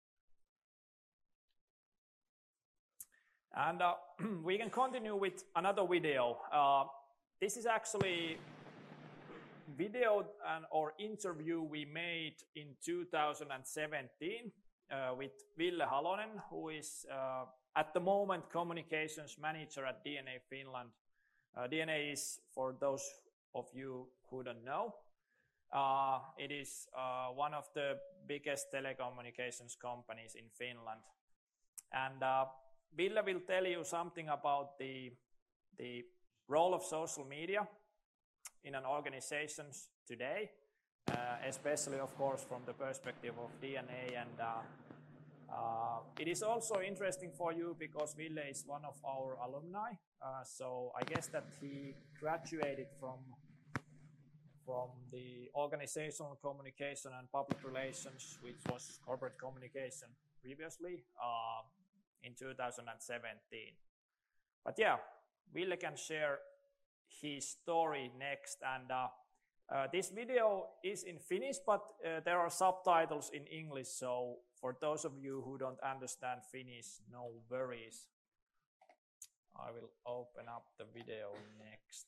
And uh, we can continue with another video. Uh, this is actually video and or interview we made in two thousand seventeen uh, with Ville Halonen, who is uh, at the moment communications manager at D N A Finland. Uh, D N A is, for those of you who don't know, uh, it is uh, one of the biggest telecommunications companies in Finland. And uh, Ville will tell you something about the, the role of social media in an organization today, uh, especially, of course, from the perspective of D N A. And uh, uh, it is also interesting for you because Ville is one of our alumni. Uh, so I guess that he graduated from from the organizational communication and public relations, which was corporate communication previously, uh, in two thousand seventeen. But yeah, Ville can share his story next. And uh, uh, this video is in Finnish, but uh, there are subtitles in English. So for those of you who don't understand Finnish, no worries. I will open up the video next.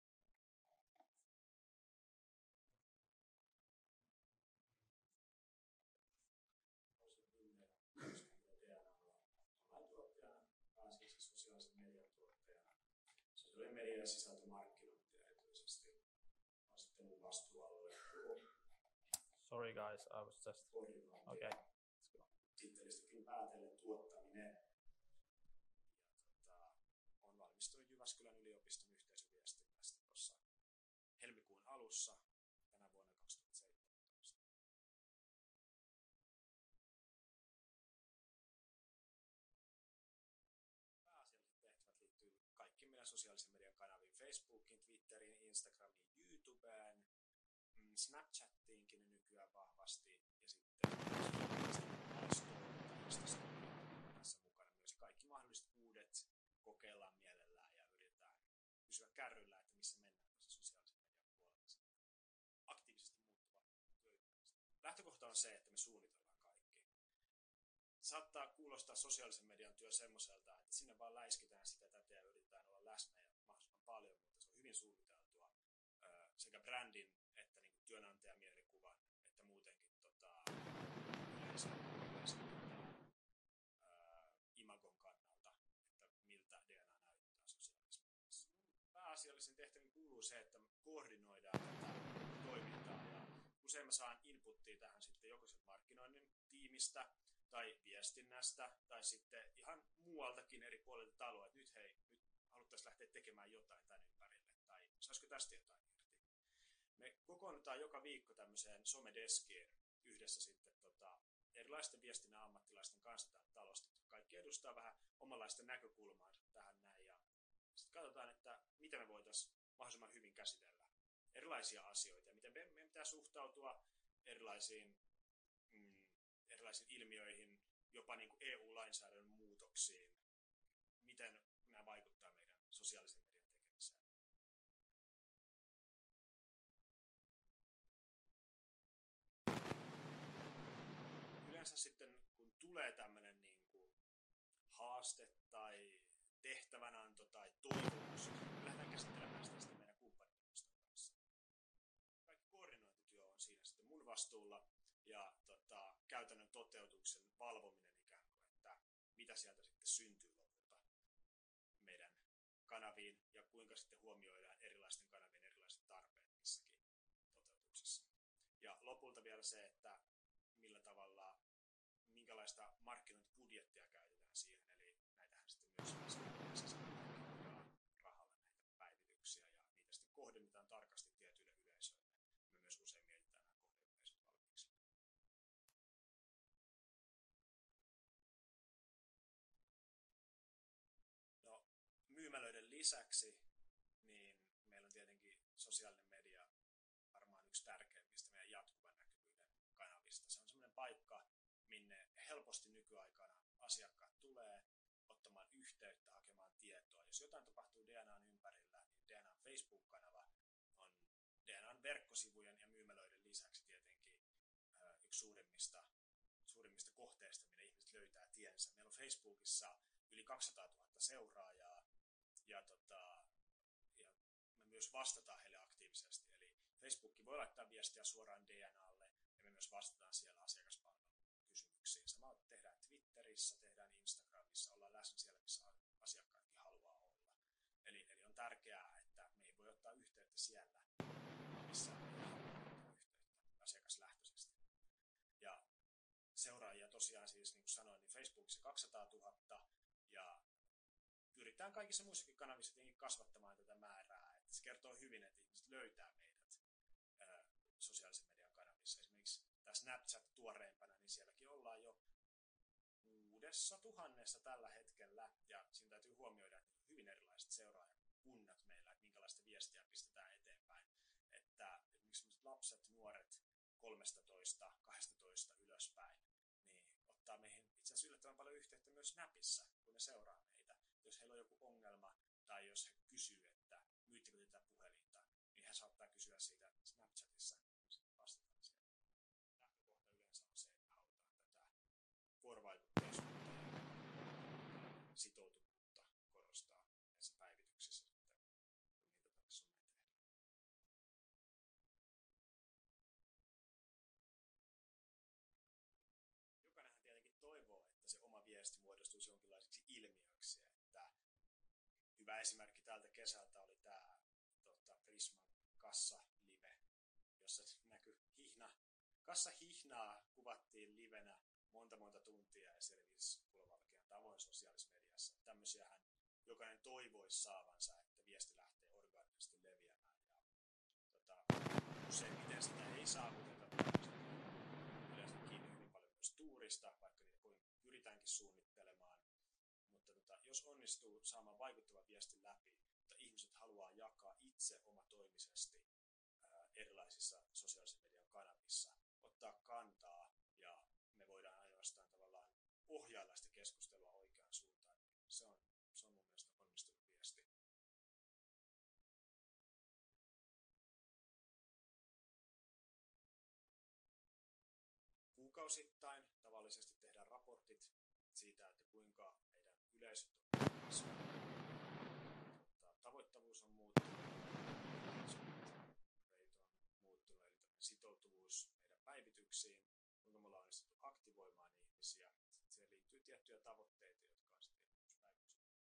Sorry guys, I was just... Okay, let's go.
On valmistunut Jyväskylän yliopiston yhteisöviestinnästä tuossa helmikuun alussa tänä vuonna kaksituhattaseitsemäntoista. Pääasialliset tehtävät liittyy kaikkiin meidän sosiaalisen median kanaviin, Facebookiin, Twitteriin, Instagramiin, YouTubeen, Snapchattiinkin nykyään vahvasti, ja sitten tässä mukana myös kaikki mahdolliset uudet kokeillaan mielellään ja yritetään pysyä kärryllä, että missä mennään tuossa sosiaalisen median puolella aktiivisesti muuttuva työympäristö. Lähtökohta on se, että me suunnitellaan kaikki. Saattaa kuulostaa sosiaalisen median työ semmoiselta, että sinne vaan läiskitään sitä tätä ja yritetään olla läsnä ja mahdollisimman paljon, mutta se on hyvin suunniteltua sekä brändin että niin kuin työnantajamielikuvan että muutenkin tota, yleisen, yleisen tota, ää, imagon kannalta, että miltä D N A näyttää sosiaalisessa mediassa. Pääasiallisiin tehtäviin kuuluu se, että koordinoidaan tätä toimintaa ja usein mä saan inputtia tähän sitten joko sieltä markkinoinnin tiimistä tai viestinnästä tai sitten ihan muualtakin eri puolilta taloa, että nyt hei, nyt haluttaisiin lähteä tekemään jotain tämän ympärille tai saisiko tästä jotain irti. Me kokoonnutaan joka viikko tämmöiseen somedeskiin yhdessä sitten tota, erilaisten viestinnän ammattilaisten kanssa täältä talosta. Kaikki edustaa vähän omanlaista näkökulmaa tähän näin ja sitten katsotaan, että miten me voitaisiin mahdollisimman hyvin käsitellä erilaisia asioita ja miten me, meidän pitää suhtautua erilaisiin, mm, erilaisiin ilmiöihin, jopa niin kuin E U-lainsäädännön muutoksiin, miten nämä vaikuttaa meidän sosiaalisen median tekemiseen. Yleensä sitten, kun tulee tämmöinen niin kuin haaste tai tehtävänanto tai toivomus, me lähdetään käsittelemään sitä, sitä meidän kumppanitoimiston kanssa. Kaikki koordinointityö on siinä sitten mun vastuulla ja tota, käytännön toteutuksen valvominen ikään kuin, että mitä sieltä sitten syntyy lopulta meidän kanaviin ja kuinka sitten huomioidaan erilaisten kanavien erilaiset tarpeet missäkin toteutuksessa. Ja lopulta vielä se, että millä tavalla, minkälaista markkinointibudjettia käytetään siihen, eli näitähän sitten myös sisämarkkinoidaan rahalla näitä päivityksiä ja niitä sitten kohdennetaan tarkasti tietyille yleisöille. Me myös usein mietitään nämä kohdeyleisöt valmiiksi. lisäksi niin meillä on tietenkin sosiaalinen media varmaan yksi tärkeimmistä meidän jatkuvan näkyvyyden kanavista. Se on semmoinen paikka, minne helposti nykyaikana asiakkaat tulee ottamaan yhteyttä, hakemaan tietoa. Jos jotain tapahtuu D N A:n ympärillä, niin D N A:n Facebook-kanava on D N A:n verkkosivujen ja myymälöiden lisäksi tietenkin yksi suurimmista, suurimmista kohteista, minne ihmiset löytää tiensä. Meillä on Facebookissa yli kaksisataatuhatta seuraajaa ja, tota, ja me myös vastataan heille aktiivisesti. Eli Facebook voi laittaa viestiä suoraan D N A:lle ja me myös vastataan siellä asiakaspalvelukysymyksiin. Samalla tehdään Twitterissä, tehdään Instagramissa, ollaan läsnä siellä, missä asiakkaatkin haluaa olla. Eli, eli on tärkeää, että me ei voi ottaa yhteyttä siellä, missä ei haluaa yhteyttä asiakaslähtöisesti. Ja seuraajia tosiaan siis, niin kuin sanoin, niin Facebookissa kaksisataatuhatta ja pyritään kaikissa muissakin kanavissa tietenkin kasvattamaan tätä määrää. Että se kertoo hyvin, että ihmiset löytää meidät ää, sosiaalisen median kanavissa. Esimerkiksi tämä Snapchat tuoreempana, niin sielläkin ollaan jo kuudessa tuhannessa tällä hetkellä. Ja siinä täytyy huomioida, että on hyvin erilaiset seuraajakunnat meillä, että minkälaista viestiä pistetään eteenpäin. Että esimerkiksi lapset, nuoret, kolmetoista kaksitoista ylöspäin, niin ottaa meihin itse asiassa yllättävän paljon yhteyttä myös Snapissa, kun ne seuraa meitä. Jos heillä on joku ongelma tai jos he kysyy, että myyttekö tätä puhelinta, niin he saattaa kysyä siitä Snapchatissa, sitten vastataan siellä. Lähtökohta yleensä on se, että halutaan tätä vuorovaikutteisuutta ja sitoutuvuutta korostaa näissä päivityksissä sitten, kun niitä tarvitsisi tehdä. Jokainenhan tietenkin toivoo, että se oma viesti muodostuisi jonkinlaiseksi ilmiöksi. Että hyvä esimerkki tältä kesältä oli tämä tota, Prisman kassa-live, jossa näkyi hihna. Kassa-hihnaa kuvattiin livenä monta monta tuntia ja selvisi kulovalkean tavoin sosiaalisessa mediassa. Tämmöisiähän jokainen toivoisi saavansa, että viesti lähtee orgaanisesti leviämään. Ja, tota, useimmiten sitä ei saavuteta. Yleensä kiinni hyvin paljon myös tuurista, vaikka niitä pyritäänkin suunnittelemaan. Mutta tota, jos onnistuu saamaan vaikuttavan viestin läpi, mutta ihmiset haluaa jakaa itse omatoimisesti ää, erilaisissa sosiaalisen median kanavissa, ottaa kantaa ja me voidaan ainoastaan tavallaan ohjailla sitä keskustelua oikeaan suuntaan. Se on, se on mun mielestä onnistunut viesti. Kuukausittain tavallisesti tehdään raportit siitä, että kuinka meidän yleisöt on kasvanut. Tavoittavuus on muuttunut, rate on muuttunut, eli sitoutuvuus meidän päivityksiin, kuinka me ollaan onnistuttu aktivoimaan ihmisiä. Siihen liittyy tiettyjä tavoitteita, jotka on sitten päivitysmielessä.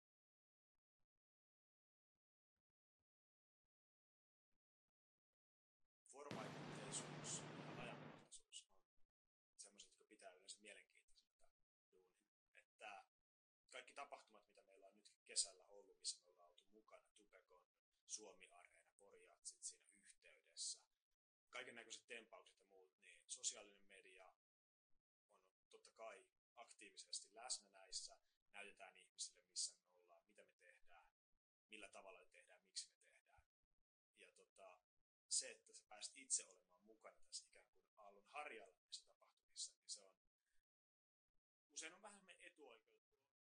Vuorovaikutteisuus ja ajankohtaisuus on sellaiset, jotka pitää yleensä mielenkiintoiselta duunin. Että kaikki tapahtumat, mitä meillä on nyt kesällä ollut, missä me ollaan oltu mukana, Tubecon, Suomi-areena, Porjatsit siinä yhteydessä, kaiken näköiset tempaukset ja muut, niin sosiaalinen media on totta kai aktiivisesti läsnä näissä. Näytetään ihmisille, missä me ollaan, mitä me tehdään, millä tavalla me tehdään, miksi me tehdään. Ja tota, se, että sä pääset itse olemaan mukana tässä ikään kuin aallon harjalla näissä tapahtumissa, niin se on usein on vähän etuoikeutettu.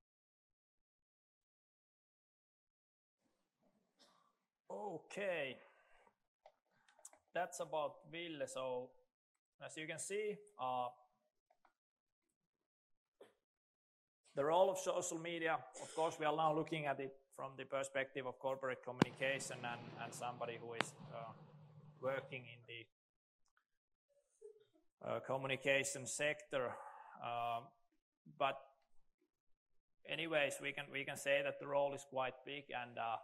Okay, that's about Ville. So as you can see, uh, the role of social media, of course, we are now looking at it from the perspective of corporate communication and, and somebody who is uh, working in the uh, communication sector. Uh, but anyways, we can we can say that the role is quite big, and uh,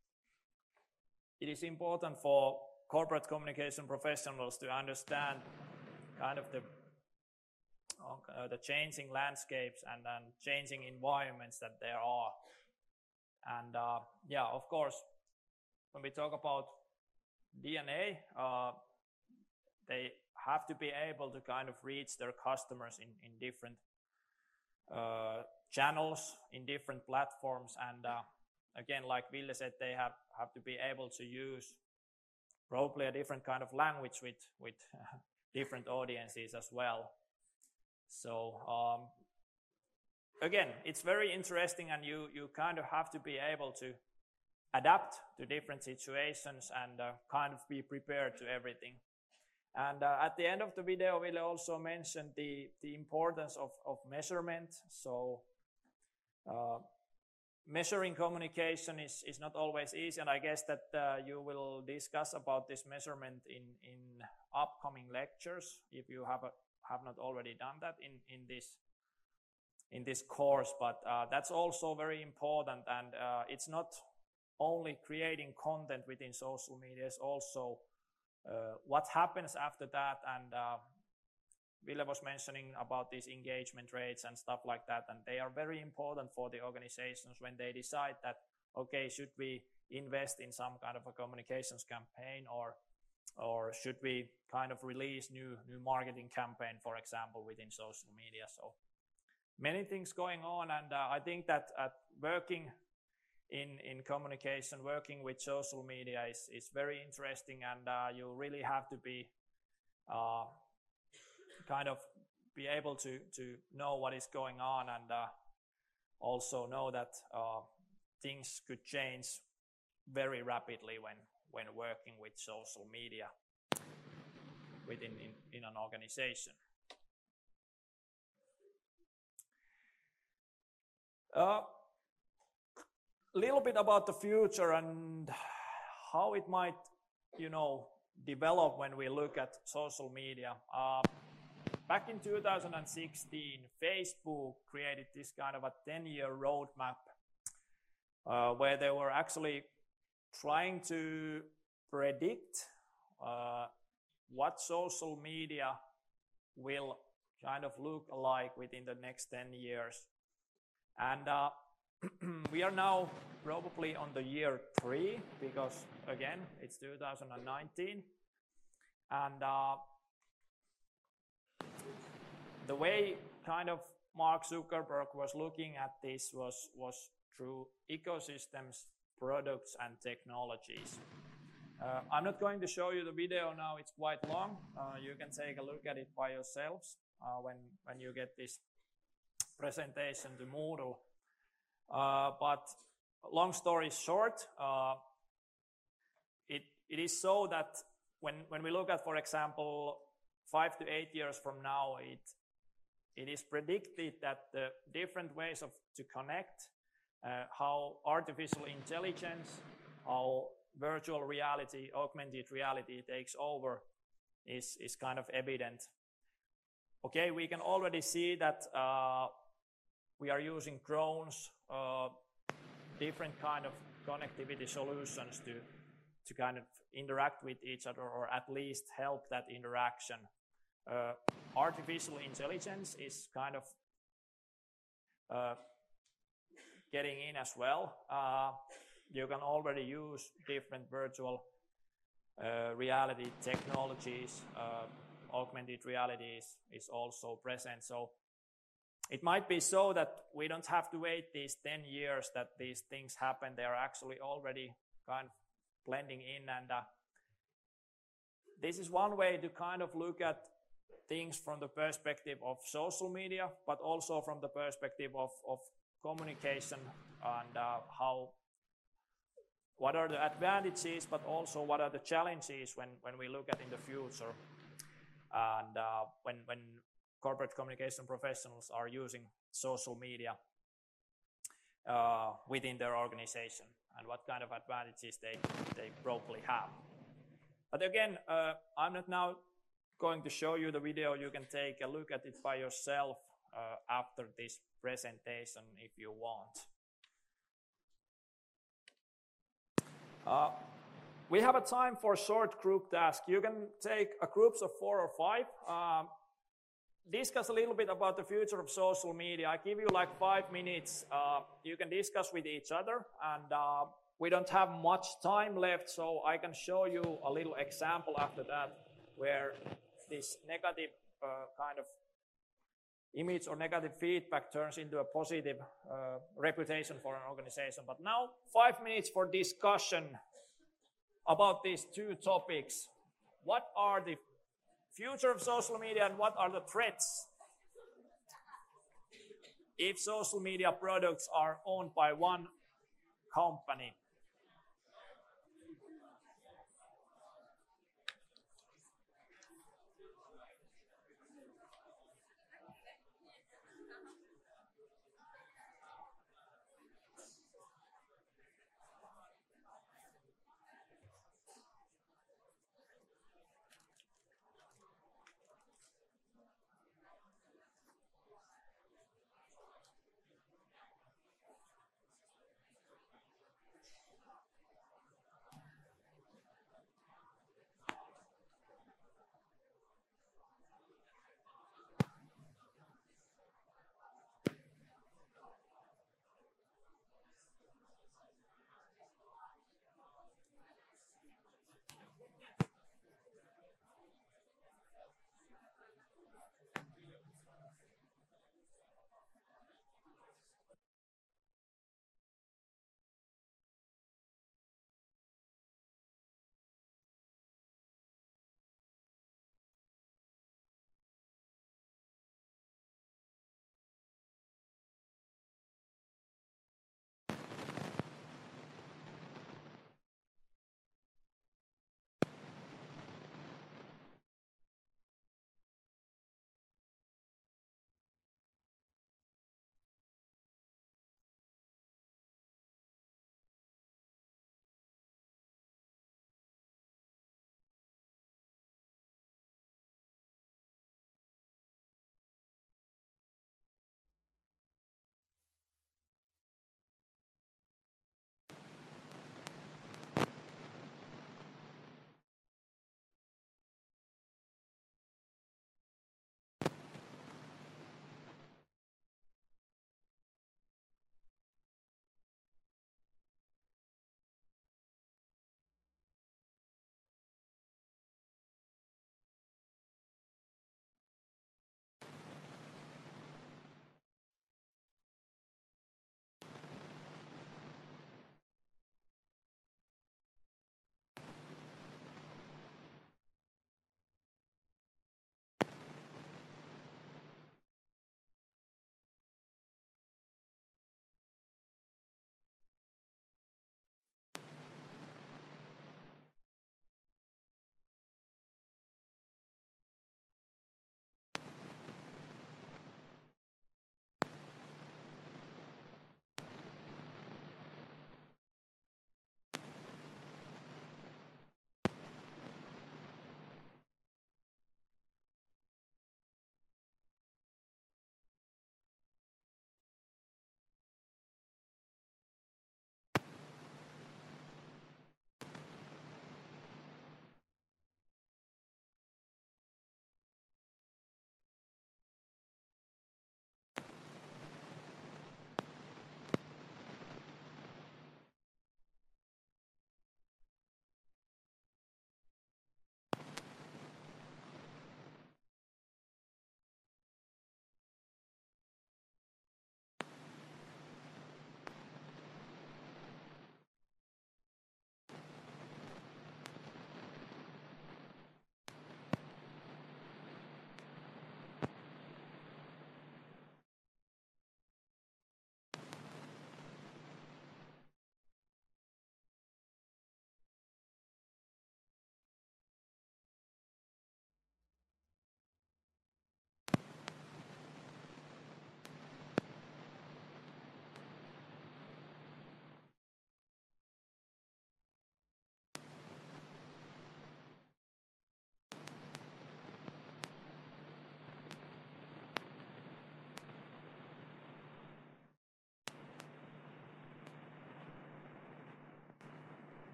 it is important for corporate communication professionals to understand kind of the uh, the changing landscapes and then changing environments that there are. And uh, yeah, of course, when we talk about D N A, uh, they have to be able to kind of reach their customers in, in different uh, channels, in different platforms, and uh, again, like Ville said, they have, have to be able to use probably a different kind of language with, with different audiences as well. So um, again, it's very interesting, and you, you kind of have to be able to adapt to different situations and uh, kind of be prepared to everything. And uh, at the end of the video, we'll also mention the, the importance of, of measurement. So uh, measuring communication is, is not always easy, and I guess that uh, you will discuss about this measurement in, in upcoming lectures if you have, a, have not already done that in, in this in this course. But uh, that's also very important, and uh, it's not only creating content within social media, it's also uh, what happens after that. And uh, Ville was mentioning about these engagement rates and stuff like that, and they are very important for the organizations when they decide that, okay, should we invest in some kind of a communications campaign, or or should we kind of release new new marketing campaign, for example, within social media. So many things going on, and uh, I think that uh, working in in communication, working with social media is is very interesting, and uh, you really have to be uh, kind of be able to to know what is going on, and uh, also know that uh, things could change very rapidly when when working with social media within in, in an organization. A uh, little bit about the future and how it might, you know, develop when we look at social media. Uh, back in two thousand sixteen, Facebook created this kind of a ten-year roadmap uh, where they were actually trying to predict uh, what social media will kind of look like within the next ten years. And uh, we are now probably on the year three, because again, it's two thousand nineteen. And uh, the way kind of Mark Zuckerberg was looking at this was, was through ecosystems, products, and technologies. Uh, I'm not going to show you the video now, it's quite long. Uh, you can take a look at it by yourselves uh, when, when you get this presentation to Moodle. Uh, but long story short, uh, it, it is so that when, when we look at, for example, five to eight years from now, it, it is predicted that the different ways of to connect, uh, how artificial intelligence, how virtual reality, augmented reality takes over is, is kind of evident. Okay, we can already see that uh, we are using drones, uh, different kind of connectivity solutions to, to kind of interact with each other, or at least help that interaction. Uh, artificial intelligence is kind of uh, getting in as well. Uh, you can already use different virtual uh, reality technologies. Uh, augmented reality is, is also present. So it might be so that we don't have to wait these ten years that these things happen. They are actually already kind of blending in. And uh, this is one way to kind of look at things from the perspective of social media, but also from the perspective of, of communication, and uh, how, what are the advantages, but also what are the challenges when, when we look at in the future. And uh, when, when corporate communication professionals are using social media uh, within their organization, and what kind of advantages they, they probably have. But again, uh, I'm not now going to show you the video. You can take a look at it by yourself uh, after this presentation if you want. Uh, we have a time for short group task. You can take a groups of four or five. Um, discuss a little bit about the future of social media. I give you like five minutes. Uh, you can discuss with each other, and uh, we don't have much time left, so I can show you a little example after that where this negative uh, kind of image or negative feedback turns into a positive uh, reputation for an organization. But now, five minutes for discussion about these two topics. What are the future of social media and what are the threats if social media products are owned by one company?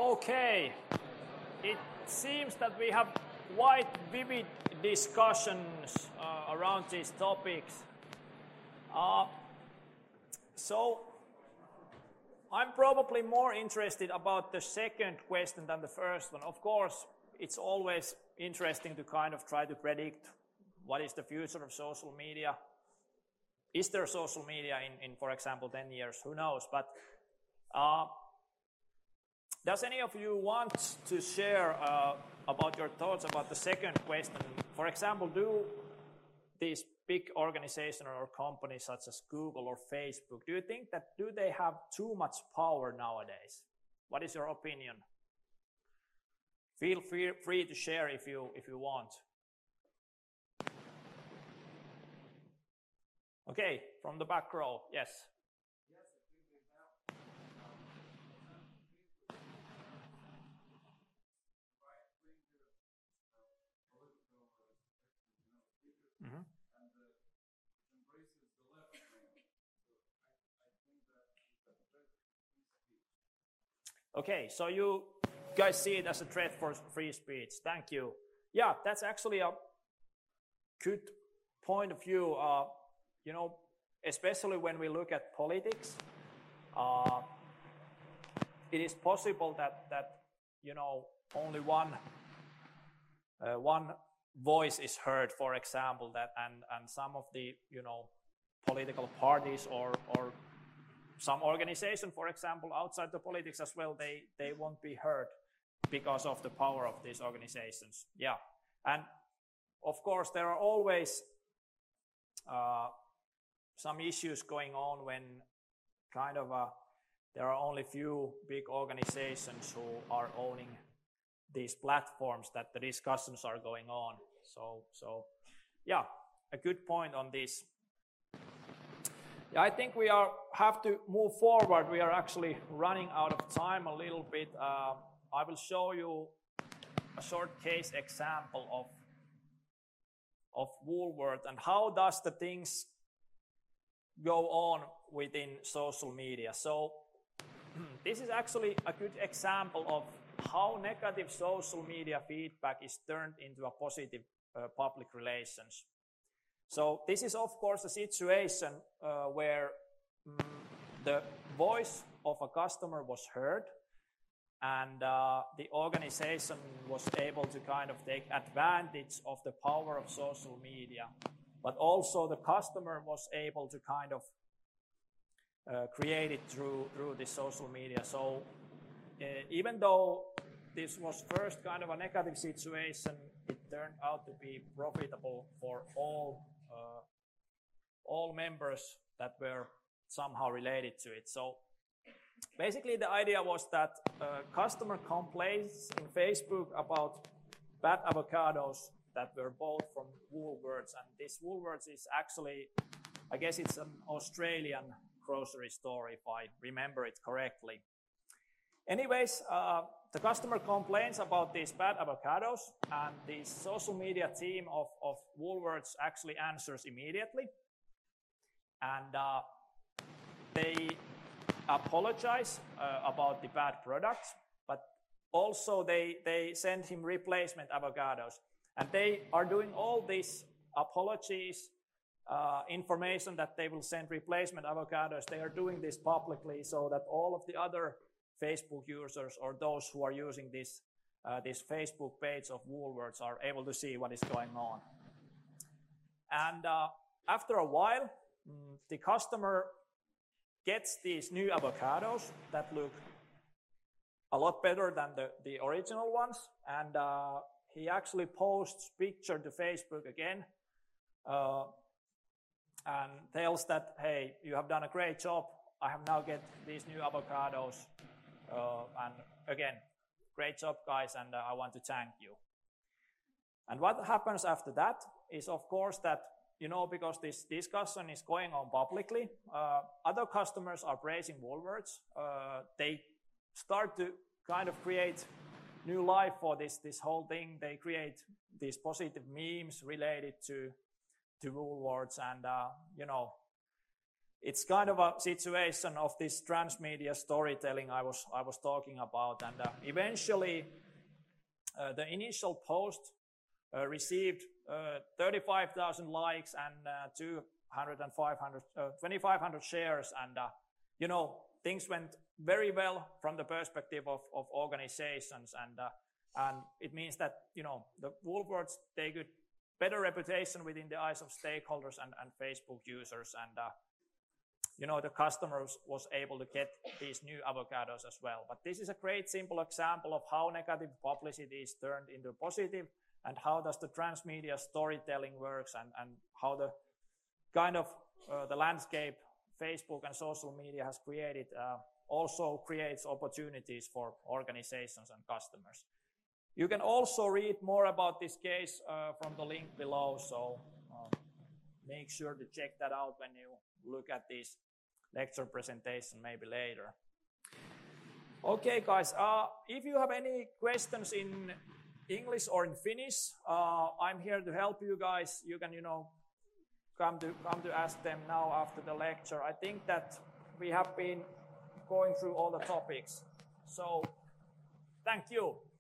Okay. It seems that we have quite vivid discussions uh, around these topics. Uh, so, I'm probably more interested about the second question than the first one. Of course, it's always interesting to kind of try to predict what is the future of social media. Is there social media in, in for example, ten years? Who knows? But uh, does any of you want to share uh, about your thoughts about the second question? For example, do these big organizations or companies such as Google or Facebook, do you think that do they have too much power nowadays? What is your opinion? Feel free, free to share if you if you want. Okay, from the back row, yes. Mm-hmm. Okay, so you guys see it as a threat for free speech. Thank you. Yeah, that's actually a good point of view. Uh, you know, especially when we look at politics, uh, it is possible that that you know only one uh, one voice is heard, for example, that and and some of the you know political parties or or some organization, for example, outside the politics as well, they, they won't be heard because of the power of these organizations. Yeah. And of course, there are always uh, some issues going on when kind of a, there are only few big organizations who are owning these platforms that the discussions are going on. So, so yeah, a good point on this. Yeah, I think we are have to move forward. We are actually running out of time a little bit. Uh, I will show you a short case example of of Woolworth and how does the things go on within social media. So this is actually a good example of how negative social media feedback is turned into a positive uh, public relations. So this is, of course, a situation uh, where mm, the voice of a customer was heard and uh, the organization was able to kind of take advantage of the power of social media. But also the customer was able to kind of uh, create it through, through the social media. So uh, even though this was first kind of a negative situation, it turned out to be profitable for all Uh, all members that were somehow related to it. So basically the idea was that uh, customer complaints in Facebook about bad avocados that were bought from Woolworths, and this Woolworths is actually, I guess it's an Australian grocery store if I remember it correctly. Anyways, uh, the customer complains about these bad avocados, and the social media team of, of Woolworths actually answers immediately. And uh, they apologize uh, about the bad products, but also they, they send him replacement avocados. And they are doing all these apologies, uh, information that they will send replacement avocados. They are doing this publicly so that all of the other Facebook users or those who are using this uh, this Facebook page of Woolworths are able to see what is going on. And uh, after a while, mm, the customer gets these new avocados that look a lot better than the, the original ones, and uh, he actually posts picture to Facebook again uh, and tells that, hey, you have done a great job. I have now get these new avocados. Uh, and again, great job, guys, and uh, I want to thank you. And what happens after that is, of course, that, you know, because this discussion is going on publicly, uh, other customers are praising Woolworths. Uh, they start to kind of create new life for this, this whole thing. They create these positive memes related to, to Woolworths, and, uh, you know, it's kind of a situation of this transmedia storytelling I was I was talking about, and uh, eventually uh, the initial post uh, received uh, thirty-five thousand likes and uh, two hundred and five hundred, uh, twenty-five hundred shares, and uh, you know, things went very well from the perspective of, of organizations, and uh, and it means that, you know, the Woolworths, they got better reputation within the eyes of stakeholders and, and Facebook users, and uh, you know, the customers was able to get these new avocados as well. But this is a great simple example of how negative publicity is turned into positive, and how does the transmedia storytelling works, and, and how the kind of uh, the landscape Facebook and social media has created uh, also creates opportunities for organizations and customers. You can also read more about this case uh, from the link below, so uh, make sure to check that out when you look at this lecture presentation maybe later. Okay, guys, uh, if you have any questions in English or in Finnish, uh, I'm here to help you guys. You can, you know, come to come to ask them now after the lecture. I think that we have been going through all the topics. So, thank you.